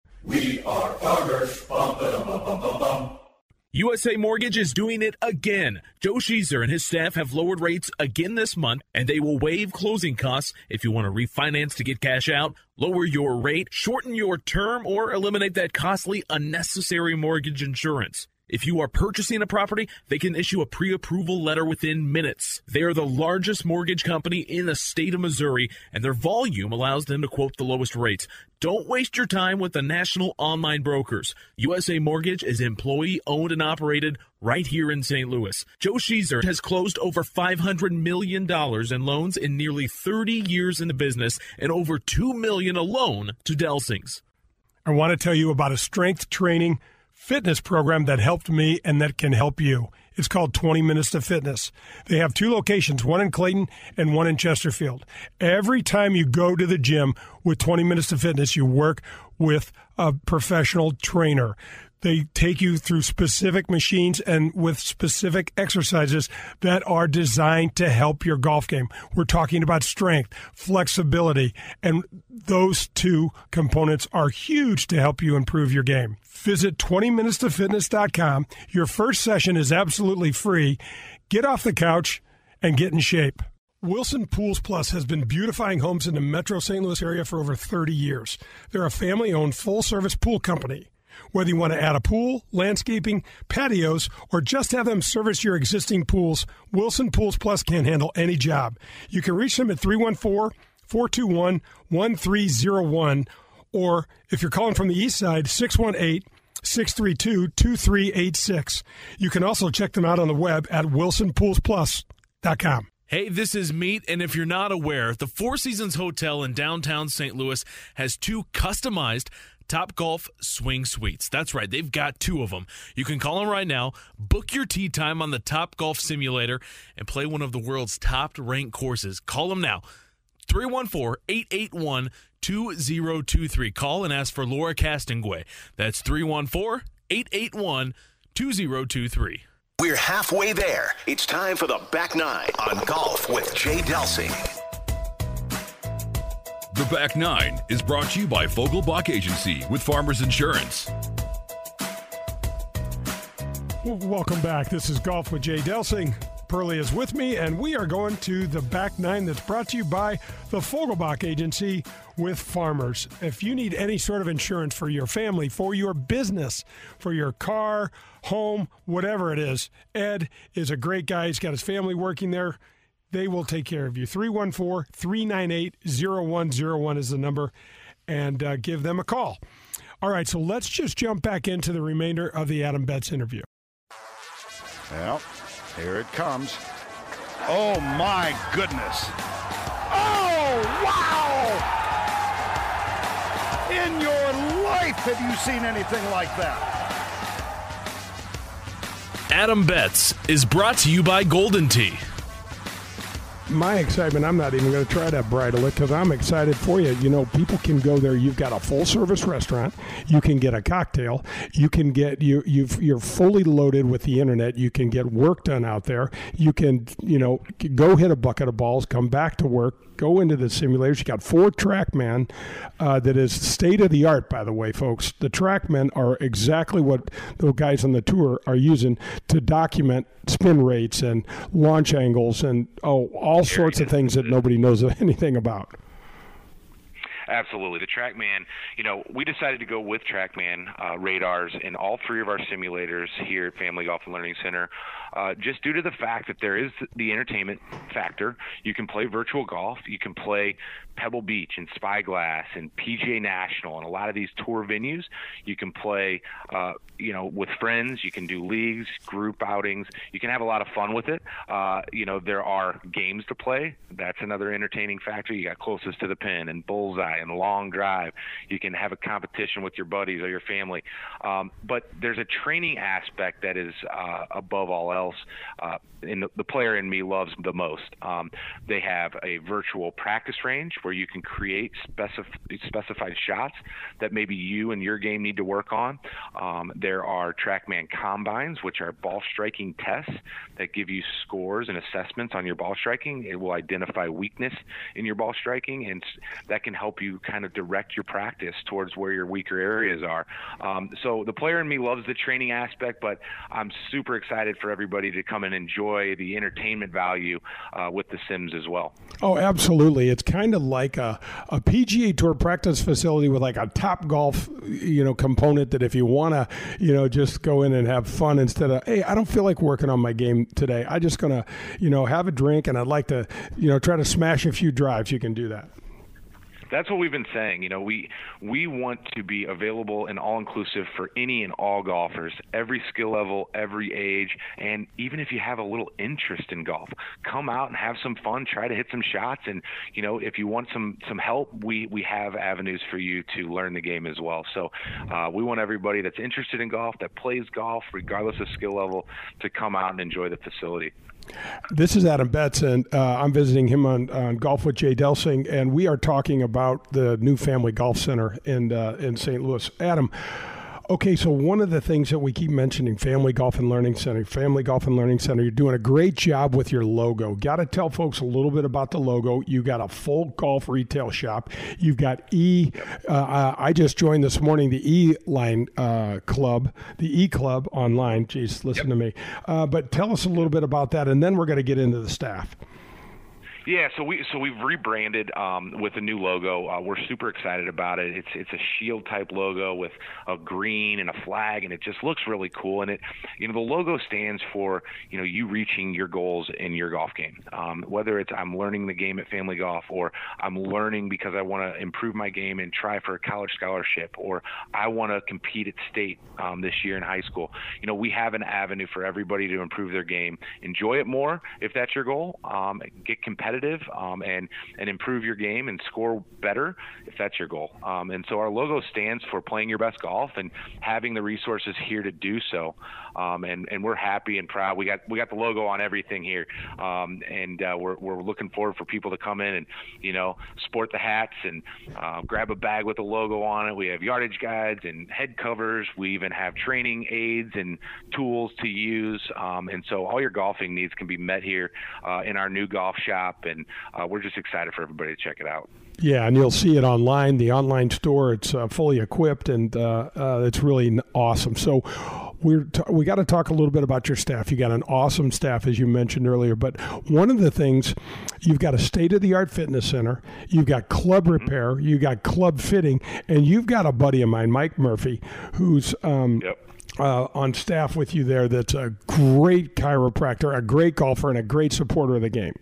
We are farmers. Bum, ba, dum, bum, bum, bum. U S A Mortgage is doing it again. Joe Sheezer and his staff have lowered rates again this month, and they will waive closing costs if you want to refinance to get cash out, lower your rate, shorten your term, or eliminate that costly, unnecessary mortgage insurance. If you are purchasing a property, they can issue a pre-approval letter within minutes. They are the largest mortgage company in the state of Missouri, and their volume allows them to quote the lowest rates. Don't waste your time with the national online brokers. U S A Mortgage is employee-owned and operated right here in Saint Louis. Joe Sheezer has closed over five hundred million dollars in loans in nearly thirty years in the business, and over two million dollars alone to Delsings. I want to tell you about a strength training fitness program that helped me and that can help you. It's called twenty minutes to Fitness. They have two locations, one in Clayton and one in Chesterfield. Every time you go to the gym with twenty minutes to Fitness, you work with a professional trainer. They take you through specific machines and with specific exercises that are designed to help your golf game. We're talking about strength, flexibility, and those two components are huge to help you improve your game. Visit twenty minutes to fitness dot com. Your first session is absolutely free. Get off the couch and get in shape. Wilson Pools Plus has been beautifying homes in the metro Saint Louis area for over thirty years. They're a family-owned full-service pool company. Whether you want to add a pool, landscaping, patios, or just have them service your existing pools, Wilson Pools Plus can handle any job. You can reach them at three one four, four two one, one three zero one, or if you're calling from the east side, six one eight, six three two, two three eight six. You can also check them out on the web at wilson pools plus dot com. Hey, this is Meat, and if you're not aware, the Four Seasons Hotel in downtown Saint Louis has two customized Topgolf swing suites. That's right, they've got two of them. You can call them right now, book your tee time on the Topgolf simulator, and play one of the world's top-ranked courses. Call them now, three one four, eight eight one, two zero two three. Call and ask for Laura Castonguay. That's three one four, eight eight one, two zero two three. We're halfway there. It's time for the Back Nine on Golf with Jay Delsing. The Back Nine is brought to you by Fogelbach Agency with Farmers Insurance. Welcome back. This is Golf with Jay Delsing. Pearlie is with me, and we are going to the Back Nine that's brought to you by the Fogelbach Agency with Farmers. If you need any sort of insurance for your family, for your business, for your car, home, whatever it is, Ed is a great guy. He's got his family working there. They will take care of you. three one four, three nine eight, zero one zero one is the number, and uh, give them a call. All right, so let's just jump back into the remainder of the Adam Betts interview. Well, here it comes. Oh, my goodness. Oh, wow! In your life, have you seen anything like that? Adam Betts is brought to you by Golden Tee. My excitement, I'm not even going to try that bridle it because I'm excited for you. You know, people can go there. You've got a full-service restaurant. You can get a cocktail. You can get, you, you've, you're fully loaded with the internet. You can get work done out there. You can, you know, go hit a bucket of balls, come back to work, go into the simulators. You got four TrackMan uh, that is state-of-the-art, by the way, folks. The TrackMan are exactly what the guys on the tour are using to document spin rates and launch angles and, oh, all sorts of things that nobody knows anything about. Absolutely. The TrackMan, you know, we decided to go with TrackMan uh, radars in all three of our simulators here at Family Golf and Learning Center, uh, just due to the fact that there is the entertainment factor. You can play virtual golf. You can play Pebble Beach and Spyglass and P G A National and a lot of these tour venues. You can play, uh, you know, with friends. You can do leagues, group outings. You can have a lot of fun with it. Uh, you know, there are games to play. That's another entertaining factor. You got Closest to the Pin and Bullseye and Long Drive. You can have a competition with your buddies or your family. Um, but there's a training aspect that is uh, above all else, uh, and the, the player in me loves the most. Um, they have a virtual practice range where you can create specif- specified shots that maybe you and your game need to work on. Um, there are TrackMan combines, which are ball striking tests that give you scores and assessments on your ball striking. It will identify weakness in your ball striking, and that can help you kind of direct your practice towards where your weaker areas are. Um, so the player in me loves the training aspect, but I'm super excited for everybody to come and enjoy the entertainment value uh, with the Sims as well. Oh, absolutely. It's kind of like a, a P G A Tour practice facility with like a Top Golf, you know, component that if you want to, you know, just go in and have fun instead of, hey, I don't feel like working on my game today. I'm just going to, you know, have a drink and I'd like to, you know, try to smash a few drives. You can do that. That's what we've been saying. You know, we we want to be available and all-inclusive for any and all golfers, every skill level, every age, and even if you have a little interest in golf, come out and have some fun, try to hit some shots, and, you know, if you want some, some help, we, we have avenues for you to learn the game as well. So uh, we want everybody that's interested in golf, that plays golf, regardless of skill level, to come out and enjoy the facility. This is Adam Betts, and uh, I'm visiting him on, on Golf with Jay Delsing, and we are talking about the new Family Golf Center in uh, in Saint Louis. Adam, okay, so one of the things that we keep mentioning, Family Golf and Learning Center, Family Golf and Learning Center, you're doing a great job with your logo. Got to tell folks a little bit about the logo. You got a full golf retail shop. You've got E. Uh, I just joined this morning the E-Line uh, Club, the E-Club online. Jeez, listen yep. to me. Uh, but tell us a little bit about that, and then we're going to get into the staff. Yeah, so we so we've rebranded um, with a new logo. Uh, we're super excited about it. It's it's a shield type logo with a green and a flag, and it just looks really cool. And it, you know, the logo stands for you know you reaching your goals in your golf game. Um, whether it's I'm learning the game at Family Golf, or I'm learning because I want to improve my game and try for a college scholarship, or I want to compete at state um, this year in high school. You know, we have an avenue for everybody to improve their game, enjoy it more if that's your goal, um, get competitive. Um, and and improve your game and score better if that's your goal. Um, and so our logo stands for playing your best golf and having the resources here to do so. Um, and and we're happy and proud. We got we got the logo on everything here, um, and uh, we're we're looking forward for people to come in and you know sport the hats and uh, grab a bag with the logo on it. We have yardage guides and head covers. We even have training aids and tools to use. Um, and so all your golfing needs can be met here uh, in our new golf shop. And uh, we're just excited for everybody to check it out. Yeah, and you'll see it online, the online store. It's uh, fully equipped, and uh, uh, it's really awesome. So we're t- we got to talk a little bit about your staff. You got an awesome staff, as you mentioned earlier. But one of the things, you've got a state-of-the-art fitness center. You've got club repair. You've got club fitting. And you've got a buddy of mine, Mike Murphy, who's um, – yep. Uh, on staff with you there that's a great chiropractor, a great golfer, and a great supporter of the game.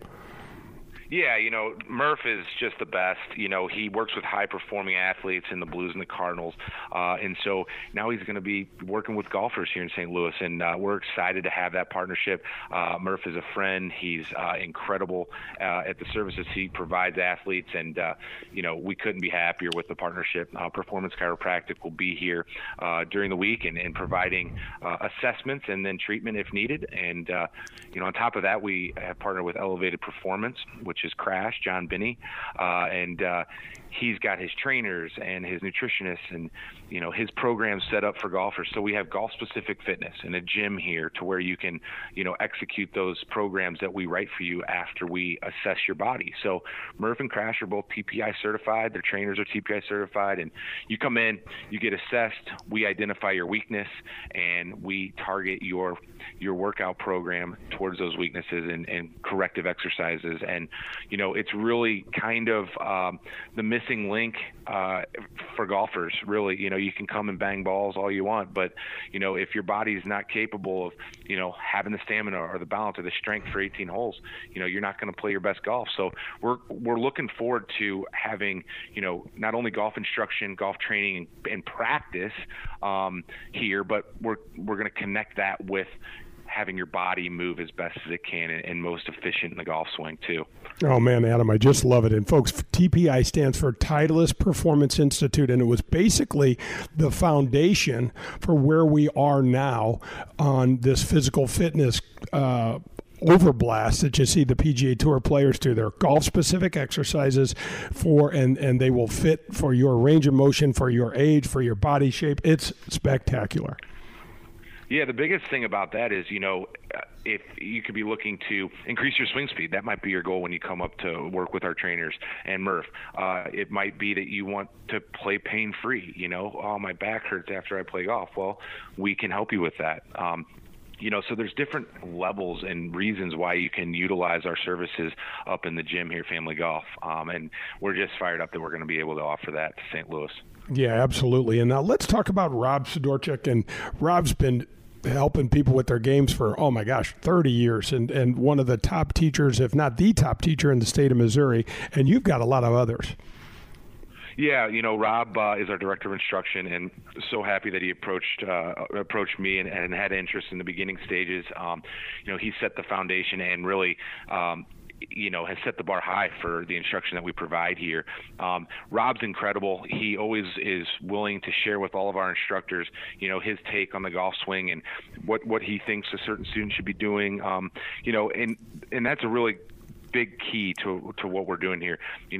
Yeah, you know, Murph is just the best. You know, he works with high-performing athletes in the Blues and the Cardinals. Uh, and so now he's going to be working with golfers here in Saint Louis, and uh, we're excited to have that partnership. Uh, Murph is a friend. He's uh, incredible uh, at the services he provides athletes, and, uh, you know, we couldn't be happier with the partnership. Uh, Performance Chiropractic will be here uh, during the week and, and providing uh, assessments and then treatment if needed. And, uh, you know, on top of that, we have partnered with Elevated Performance, which is Crash, John Binney, uh, and uh, he's got his trainers and his nutritionists and, you know, his programs set up for golfers. So we have golf-specific fitness and a gym here to where you can, you know, execute those programs that we write for you after we assess your body. So Murph and Crash are both T P I certified. Their trainers are T P I certified. And you come in, you get assessed, we identify your weakness, and we target your your workout program towards those weaknesses and, and corrective exercises. And, you know, it's really kind of um, the missing link uh, for golfers, really. You know, you can come and bang balls all you want, but, you know, if your body's not capable of, you know, having the stamina or the balance or the strength for eighteen holes, you know, you're not going to play your best golf. So we're we're looking forward to having, you know, not only golf instruction, golf training, and, and practice um, here, but we're we're going to connect that with having your body move as best as it can and, and most efficient in the golf swing too. Oh man, Adam, I just love it. And folks, T P I stands for Titleist Performance Institute, and it was basically the foundation for where we are now on this physical fitness uh, overblast that you see the P G A Tour players do. They're golf-specific exercises for, and, and they will fit for your range of motion, for your age, for your body shape. It's spectacular. Yeah, the biggest thing about that is, you know, if you could be looking to increase your swing speed, that might be your goal when you come up to work with our trainers and Murph. Uh, it might be that you want to play pain-free. You know, oh, my back hurts after I play golf. Well, we can help you with that. Um, You know, so there's different levels and reasons why you can utilize our services up in the gym here, Family Golf. Um, and we're just fired up that we're going to be able to offer that to Saint Louis. Yeah, absolutely. And now let's talk about Rob Sidorchik. And Rob's been helping people with their games for, oh my gosh, thirty years, and, and one of the top teachers, if not the top teacher in the state of Missouri. And you've got a lot of others. Yeah, you know, Rob uh, is our director of instruction, and so happy that he approached uh, approached me and, and had interest in the beginning stages. Um, you know, he set the foundation and really, um, you know, has set the bar high for the instruction that we provide here. Um, Rob's incredible. He always is willing to share with all of our instructors, you know, his take on the golf swing and what, what he thinks a certain student should be doing. Um, you know, and and that's a really big key to to what we're doing here. You know,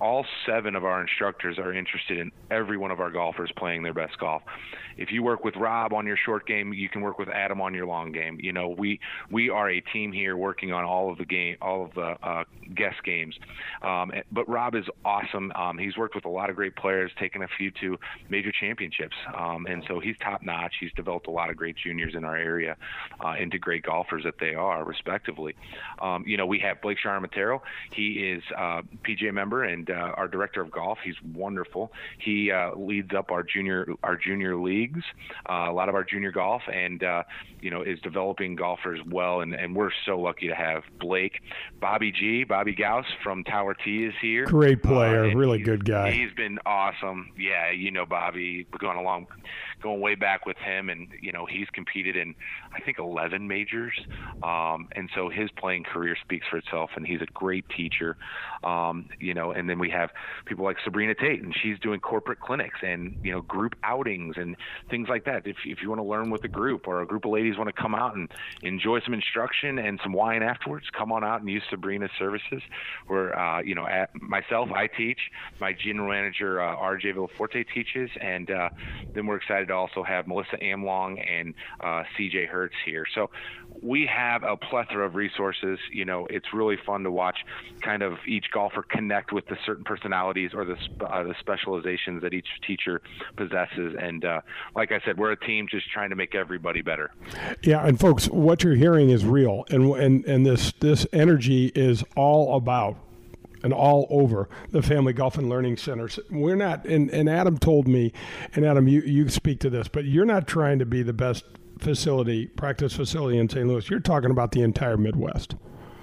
all seven of our instructors are interested in every one of our golfers playing their best golf. If you work with Rob on your short game, you can work with Adam on your long game. You know, we we are a team here working on all of the game, all of the uh, guest games. Um, but Rob is awesome. Um, he's worked with a lot of great players, taken a few to major championships, um, and so he's top notch. He's developed a lot of great juniors in our area uh, into great golfers that they are, respectively. Um, you know, we have Blake Charmatero. He is a P G A member and uh, our director of golf. He's wonderful. He uh, leads up our junior our junior leagues, uh, a lot of our junior golf, and uh, you know is developing golfers well. And, and we're so lucky to have Blake. Bobby G, Bobby Gauss from Tower T is here. Great player, uh, really good guy. He's been awesome. Yeah, you know Bobby. We're going along, going way back with him, and you know he's competed in I think eleven majors, um, and so his playing career speaks for itself. And he's a great teacher. Um, you know, and then we have people like Sabrina Tate, and she's doing corporate clinics and you know group outings and things like that. If if you want to learn with a group, or a group of ladies want to come out and enjoy some instruction and some wine afterwards, come on out and use Sabrina's services. Where uh, you know, at myself, I teach. My general manager uh, R J Villaforte teaches, and uh, then we're excited to also have Melissa Amlong and uh, C J Hertz here. So we have a plethora of resources. You know, it's really fun to watch kind of each golfer connect with the certain personalities or the uh, the specializations that each teacher possesses. And uh, like I said, we're a team just trying to make everybody better. Yeah, and folks, what you're hearing is real, and and and this this energy is all about and all over the Family Golf and Learning Centers. We're not, and, and Adam told me, and Adam, you, you speak to this, but you're not trying to be the best facility, practice facility in Saint Louis. You're talking about the entire Midwest.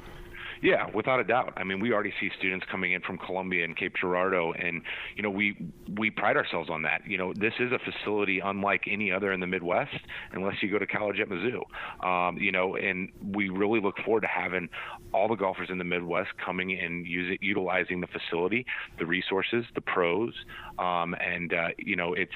Yeah, without a doubt. I mean, we already see students coming in from Columbia and Cape Girardeau, and you know, we we pride ourselves on that. You know, this is a facility unlike any other in the Midwest, unless you go to college at Mizzou. Um, you know, and we really look forward to having all the golfers in the Midwest coming and use it, utilizing the facility, the resources, the pros, um, and uh, you know, it's.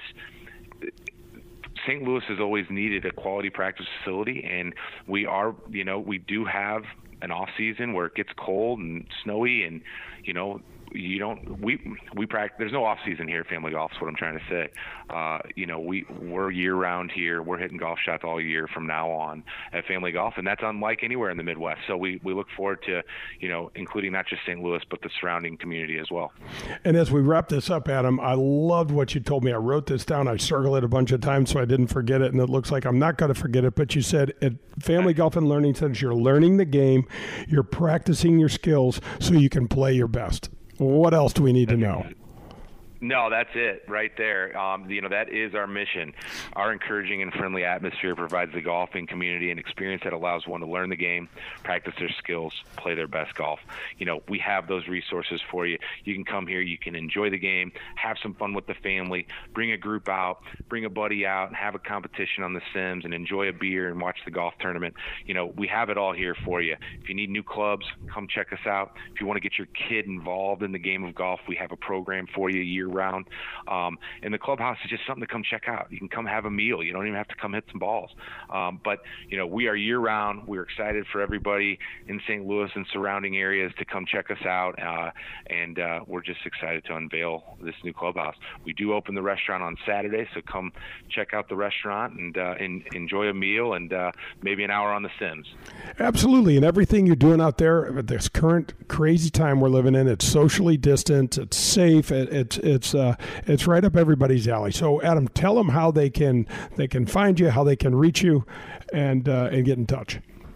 Saint Louis has always needed a quality practice facility, and we are, you know, we do have an off season where it gets cold and snowy, and you know, you don't we we practice. There's no off season here at Family Golf. Is what I'm trying to say. Uh, you know, we we're year round here. We're hitting golf shots all year from now on at Family Golf, and that's unlike anywhere in the Midwest. So we we look forward to, you know, including not just Saint Louis but the surrounding community as well. And as we wrap this up, Adam, I loved what you told me. I wrote this down. I circled it a bunch of times so I didn't forget it, and it looks like I'm not going to forget it. But you said at Family Golf and Learning Centers, you're learning the game, you're practicing your skills so you can play your best. What else do we need to know? No, that's it right there. Um, you know, that is our mission. Our encouraging and friendly atmosphere provides the golfing community an experience that allows one to learn the game, practice their skills, play their best golf. You know, we have those resources for you. You can come here, you can enjoy the game, have some fun with the family, bring a group out, bring a buddy out, and have a competition on the Sims and enjoy a beer and watch the golf tournament. You know, we have it all here for you. If you need new clubs, come check us out. If you want to get your kid involved in the game of golf, we have a program for you year round. Um, and the clubhouse is just something to come check out. You can come have a meal. You don't even have to come hit some balls. Um, but, you know, we are year round. We're excited for everybody in Saint Louis and surrounding areas to come check us out. Uh, and uh, we're just excited to unveil this new clubhouse. We do open the restaurant on Saturday, so come check out the restaurant and, uh, and enjoy a meal and uh, maybe an hour on the Sims. Absolutely. And everything you're doing out there at this current crazy time we're living in, it's socially distant, it's safe, it, it's, it's, It's uh, it's right up everybody's alley. So, Adam, tell them how they can they can find you, how they can reach you, and uh, and get in touch.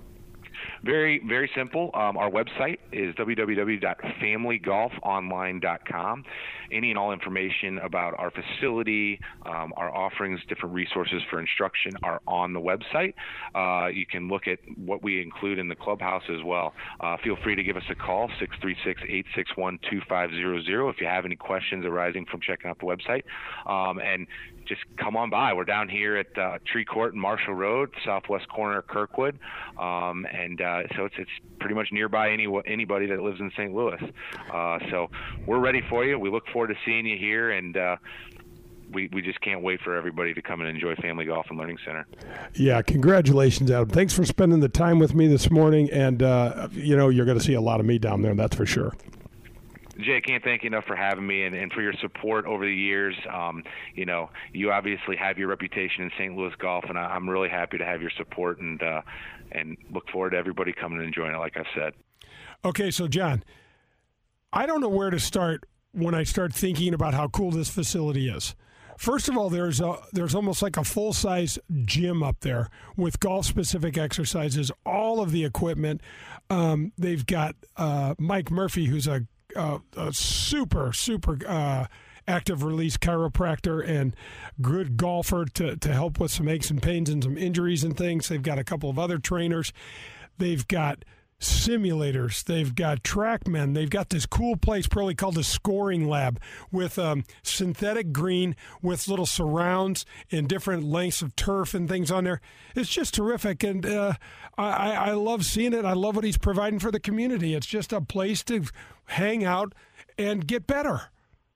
Very, very simple. Um, our website is w w w dot family golf online dot com. Any and all information about our facility, um, our offerings, different resources for instruction are on the website. Uh, you can look at what we include in the clubhouse as well. Uh, feel free to give us a call, six three six, eight six one, two five zero zero, if you have any questions arising from checking out the website. Um, and just come on by. We're down here at uh, Tree Court and Marshall Road, southwest corner of Kirkwood. Um, and uh, so it's it's pretty much nearby any anybody that lives in Saint Louis. Uh, so we're ready for you. We look forward to seeing you here, and uh, we, we just can't wait for everybody to come and enjoy Family Golf and Learning Center. Yeah, congratulations, Adam. Thanks for spending the time with me this morning, and, uh, you know, you're going to see a lot of me down there, that's for sure. Jay, I can't thank you enough for having me and, and for your support over the years. Um, you know, you obviously have your reputation in Saint Louis golf, and I, I'm really happy to have your support and uh, and look forward to everybody coming and enjoying it, like I've said. Okay, so, John, I don't know where to start when I start thinking about how cool this facility is. First of all, there's a there's almost like a full-size gym up there with golf-specific exercises, all of the equipment. Um, they've got uh, Mike Murphy, who's a Uh, a super, super uh, active release chiropractor and good golfer to, to help with some aches and pains and some injuries and things. They've got a couple of other trainers. They've got simulators. They've got TrackMan. They've got this cool place probably called the Scoring Lab with um, synthetic green with little surrounds and different lengths of turf and things on there. It's just terrific, and uh, I, I love seeing it. I love what he's providing for the community. It's just a place to hang out and get better.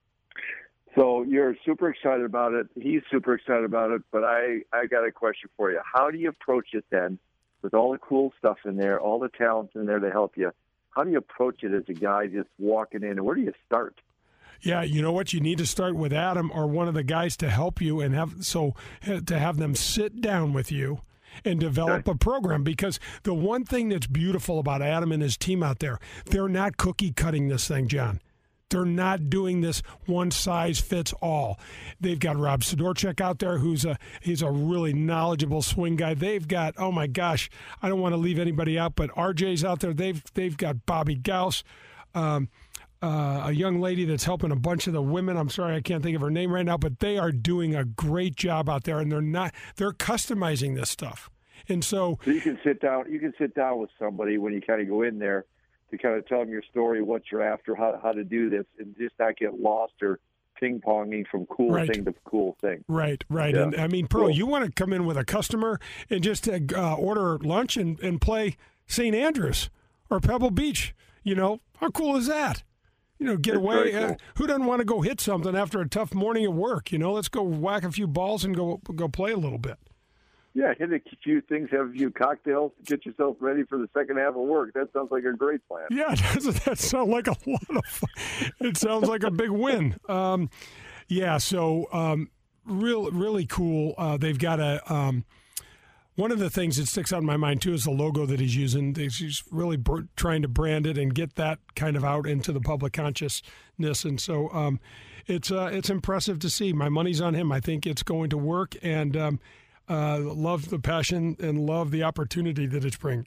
So you're super excited about it. He's super excited about it, but I, I got a question for you. How do you approach it then? With all the cool stuff in there, all the talents in there to help you, how do you approach it as a guy just walking in? And where do you start? Yeah, you know what? You need to start with Adam or one of the guys to help you and have so to have them sit down with you and develop okay. a program. Because the one thing that's beautiful about Adam and his team out there, they're not cookie cutting this thing, John. They're not doing this one size fits all. They've got Rob Sidorchuk out there, who's a he's a really knowledgeable swing guy. They've got, oh my gosh, I don't want to leave anybody out, but R J's out there. They've they've got Bobby Gauss, um, uh, a young lady that's helping a bunch of the women. I'm sorry, I can't think of her name right now, but they are doing a great job out there, and they're not they're customizing this stuff. And so, so you can sit down. You can sit down with somebody when you kind of go in there to kind of tell them your story, what you're after, how how to do this, and just not get lost or ping-ponging from cool right. thing to cool thing. Right, right. Yeah. And, I mean, Pearl, cool. you want to come in with a customer and just uh, order lunch and, and play Saint Andrews or Pebble Beach. You know, how cool is that? You know, get That's away. cool. Uh, who doesn't want to go hit something after a tough morning at work? You know, let's go whack a few balls and go go play a little bit. Yeah, hit a few things, have a few cocktails, get yourself ready for the second half of work. That sounds like a great plan. Yeah, doesn't that sound like a lot of fun? It sounds like a big win. Um, yeah, so um, real, really cool. Uh, they've got a um, one of the things that sticks out in my mind too is the logo that he's using. He's really br- trying to brand it and get that kind of out into the public consciousness, and so um, it's uh, it's impressive to see. My money's on him. I think it's going to work, and. Um, Uh, love the passion and love the opportunity that it's bringing.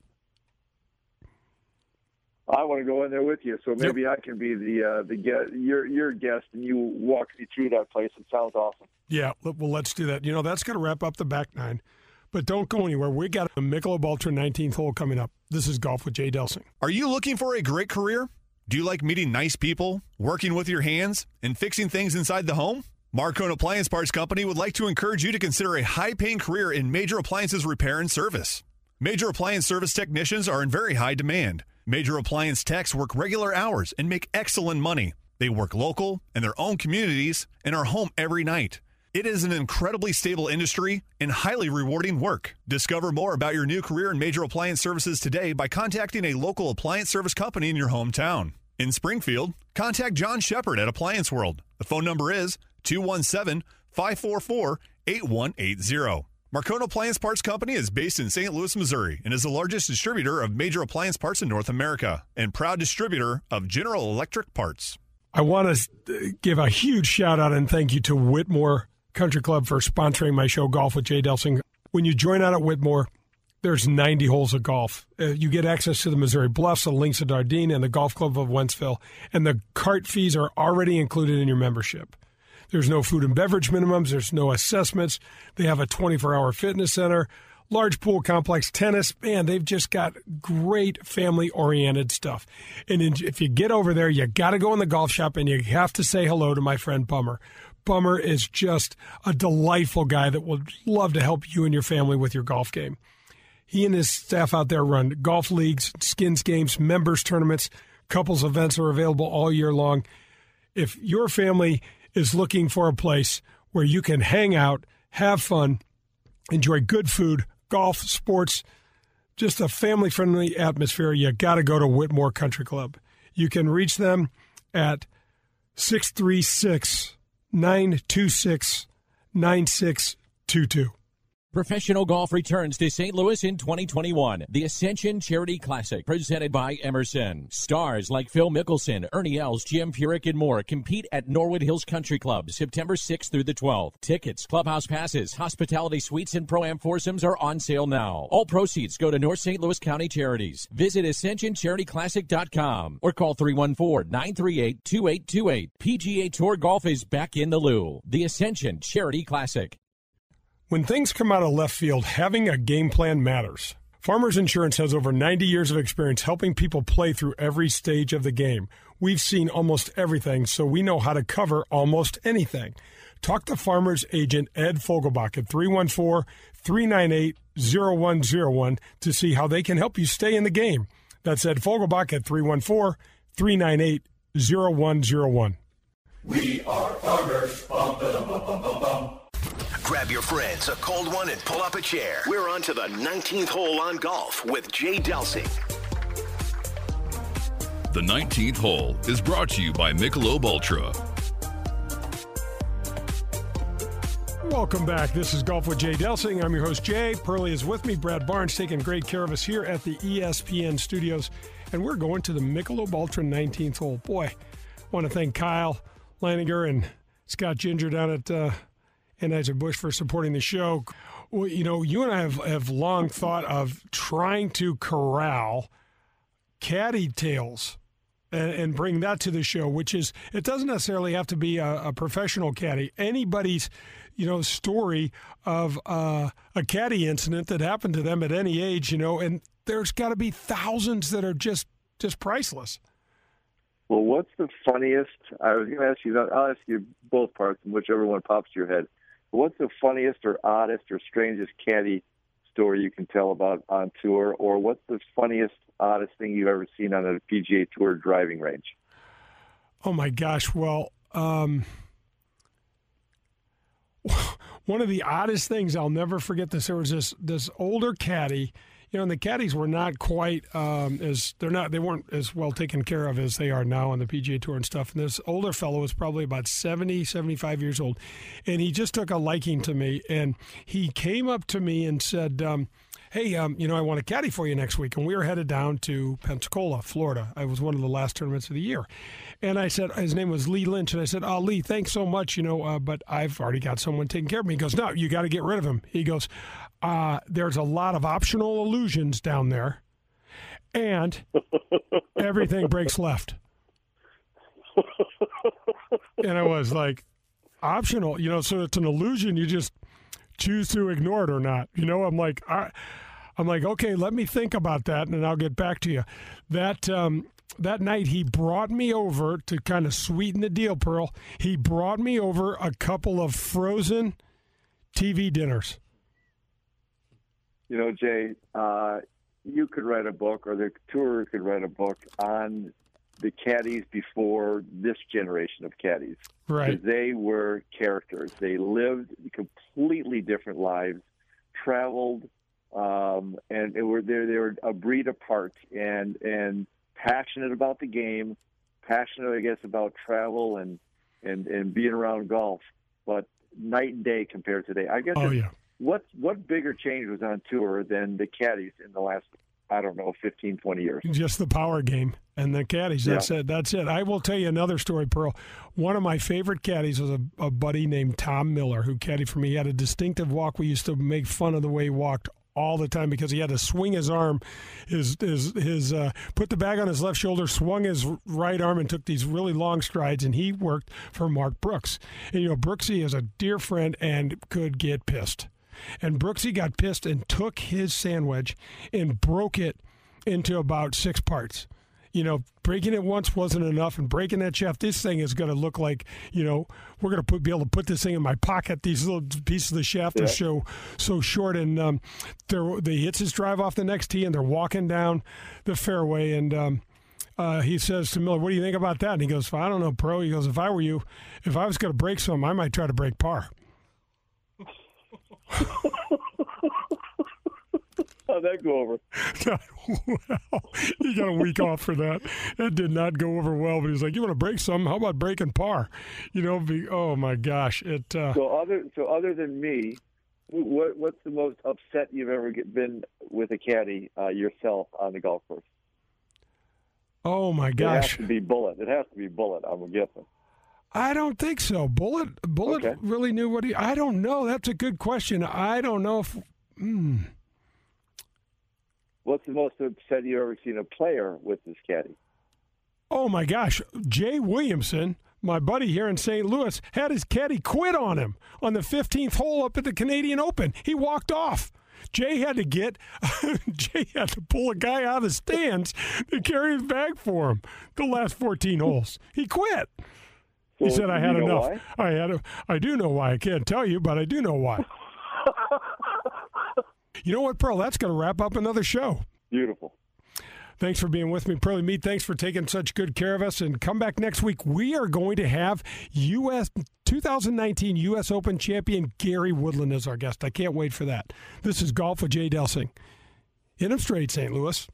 I want to go in there with you, so maybe yep. I can be the uh, the guest, your your guest, and you walk me through that place. It sounds awesome. Yeah, well, let's do that. You know, that's going to wrap up the back nine, but don't go anywhere. We got a Michelob Ultra nineteenth hole coming up. This is Golf with Jay Delsing. Are you looking for a great career? Do you like meeting nice people, working with your hands, and fixing things inside the home? Marcone Appliance Parts Company would like to encourage you to consider a high-paying career in major appliances repair and service. Major appliance service technicians are in very high demand. Major appliance techs work regular hours and make excellent money. They work local, in their own communities, and are home every night. It is an incredibly stable industry and highly rewarding work. Discover more about your new career in major appliance services today by contacting a local appliance service company in your hometown. In Springfield, contact John Shepard at Appliance World. The phone number is two one seven, five four four, eight one eight zero. Marcone Appliance Parts Company is based in Saint Louis, Missouri, and is the largest distributor of major appliance parts in North America and proud distributor of General Electric parts. I want to give a huge shout out and thank you to Whitmore Country Club for sponsoring my show, Golf with Jay Delsing. When you join out at Whitmore, there's ninety holes of golf. Uh, you get access to the Missouri Bluffs, the Links of Dardenne, and the Golf Club of Wentzville, and the cart fees are already included in your membership. There's no food and beverage minimums. There's no assessments. They have a twenty-four hour fitness center, large pool complex, tennis. Man, they've just got great family-oriented stuff. And if you get over there, you got to go in the golf shop, and you have to say hello to my friend Bummer. Bummer is just a delightful guy that would love to help you and your family with your golf game. He and his staff out there run golf leagues, skins games, members tournaments, couples events are available all year long. If your family is looking for a place where you can hang out, have fun, enjoy good food, golf, sports, just a family-friendly atmosphere, you got to go to Whitmore Country Club. You can reach them at six three six, nine two six, nine six two two. Professional golf returns to Saint Louis in twenty twenty-one. The Ascension Charity Classic, presented by Emerson. Stars like Phil Mickelson, Ernie Els, Jim Furyk, and more compete at Norwood Hills Country Club September sixth through the twelfth. Tickets, clubhouse passes, hospitality suites, and pro-am foursomes are on sale now. All proceeds go to North Saint Louis County Charities. Visit ascension charity classic dot com or call three one four, nine three eight, two eight two eight. P G A Tour Golf is back in the Lou. The Ascension Charity Classic. When things come out of left field, having a game plan matters. Farmers Insurance has over ninety years of experience helping people play through every stage of the game. We've seen almost everything, so we know how to cover almost anything. Talk to Farmers Agent Ed Fogelbach at three one four, three nine eight, zero one zero one to see how they can help you stay in the game. That's Ed Fogelbach at three one four, three nine eight, zero one zero one. We are farmers. Bum, ba-dum, bum, bum, bum, bum. Grab your friends, a cold one, and pull up a chair. We're on to the nineteenth hole on golf with Jay Delsing. The nineteenth hole is brought to you by Michelob Ultra. Welcome back. This is Golf with Jay Delsing. I'm your host, Jay. Pearlie is with me. Brad Barnes taking great care of us here at the E S P N studios. And we're going to the Michelob Ultra nineteenth hole. Boy, I want to thank Kyle Leininger and Scott Ginger down at uh, Anheuser-Busch for supporting the show. Well, you know, you and I have, have long thought of trying to corral caddy tales and, and bring that to the show, which is, it doesn't necessarily have to be a, a professional caddy. Anybody's, you know, story of uh, a caddy incident that happened to them at any age, you know, and there's got to be thousands that are just just priceless. Well, what's the funniest? I was going to ask you that. I'll ask you both parts, and whichever one pops to your head. What's the funniest or oddest or strangest caddy story you can tell about on tour, or what's the funniest, oddest thing you've ever seen on a P G A Tour driving range? Oh, my gosh. Well, um, one of the oddest things, I'll never forget this, there was this, this older caddy. You know, and the caddies were not quite um, as they're not they weren't as well taken care of as they are now on the P G A Tour and stuff. And this older fellow was probably about seventy, seventy-five years old, and he just took a liking to me. And he came up to me and said, um, "Hey, um, you know, I want a caddy for you next week." And we were headed down to Pensacola, Florida. It was one of the last tournaments of the year. And I said, his name was Lee Lynch, and I said, "Oh, Lee, thanks so much, you know, uh, but I've already got someone taking care of me." He goes, "No, you got to get rid of him." He goes, Uh, there's a lot of optional illusions down there, and everything breaks left. And I was like, optional, you know, so it's an illusion. You just choose to ignore it or not. You know, I'm like, I, I'm like, okay, let me think about that, and then I'll get back to you. That um, that night, he brought me over to kind of sweeten the deal, Pearl. He brought me over a couple of frozen T V dinners. You know, Jay, uh, you could write a book, or the tour could write a book on the caddies before this generation of caddies. Right. They were characters. They lived completely different lives, traveled, um, and it were they they were a breed apart, and and passionate about the game, passionate, I guess, about travel and and and being around golf, but night and day compared to today. I guess. Oh yeah. What what bigger change was on tour than the caddies in the last, I don't know, fifteen, twenty years? Just the power game and the caddies. That's yeah. it. That's it. I will tell you another story, Pearl. One of my favorite caddies was a, a buddy named Tom Miller who caddied for me. He had a distinctive walk. We used to make fun of the way he walked all the time because he had to swing his arm, his his his uh, put the bag on his left shoulder, swung his right arm, and took these really long strides. And he worked for Mark Brooks. And you know, Brooksy is a dear friend and could get pissed. And Brooksy got pissed and took his sand wedge and broke it into about six parts. You know, breaking it once wasn't enough, and breaking that shaft, this thing is going to look like, you know, we're going to put, be able to put this thing in my pocket. These little pieces of the shaft yeah. are so so short, and um, they're, they hits his drive off the next tee, and they're walking down the fairway, and um, uh, he says to Miller, "What do you think about that?" And he goes, "I don't know, Pro." He goes, "If I were you, if I was going to break some, I might try to break par." Unbelievable. How'd that go over? Well, he got a week off for that. It did not go over well, but he's like, you want to break something? How about breaking par? You know, be, oh, my gosh. It. Uh, so, other, so other than me, what, what's the most upset you've ever get, been with a caddy uh, yourself on the golf course? Oh, my gosh. It has to be Bullet. It has to be Bullet, I'm guessing. I don't think so. Bullet Bullet okay. really knew what he... I don't know. That's a good question. I don't know if... Hmm. What's the most upset you've ever seen a player with this caddy? Oh, my gosh. Jay Williamson, my buddy here in Saint Louis, had his caddy quit on him on the fifteenth hole up at the Canadian Open. He walked off. Jay had to get, Jay had to pull a guy out of the stands to carry his bag for him the last fourteen holes. He quit. So he said, I had you know enough. Why? I had. A, I do know why. I can't tell you, but I do know why. You know what, Pearl? That's going to wrap up another show. Beautiful. Thanks for being with me, Pearly Meat. Thanks for taking such good care of us. And come back next week. We are going to have U S twenty nineteen U S Open champion Gary Woodland as our guest. I can't wait for that. This is Golf with Jay Delsing. Hit him straight, Saint Louis.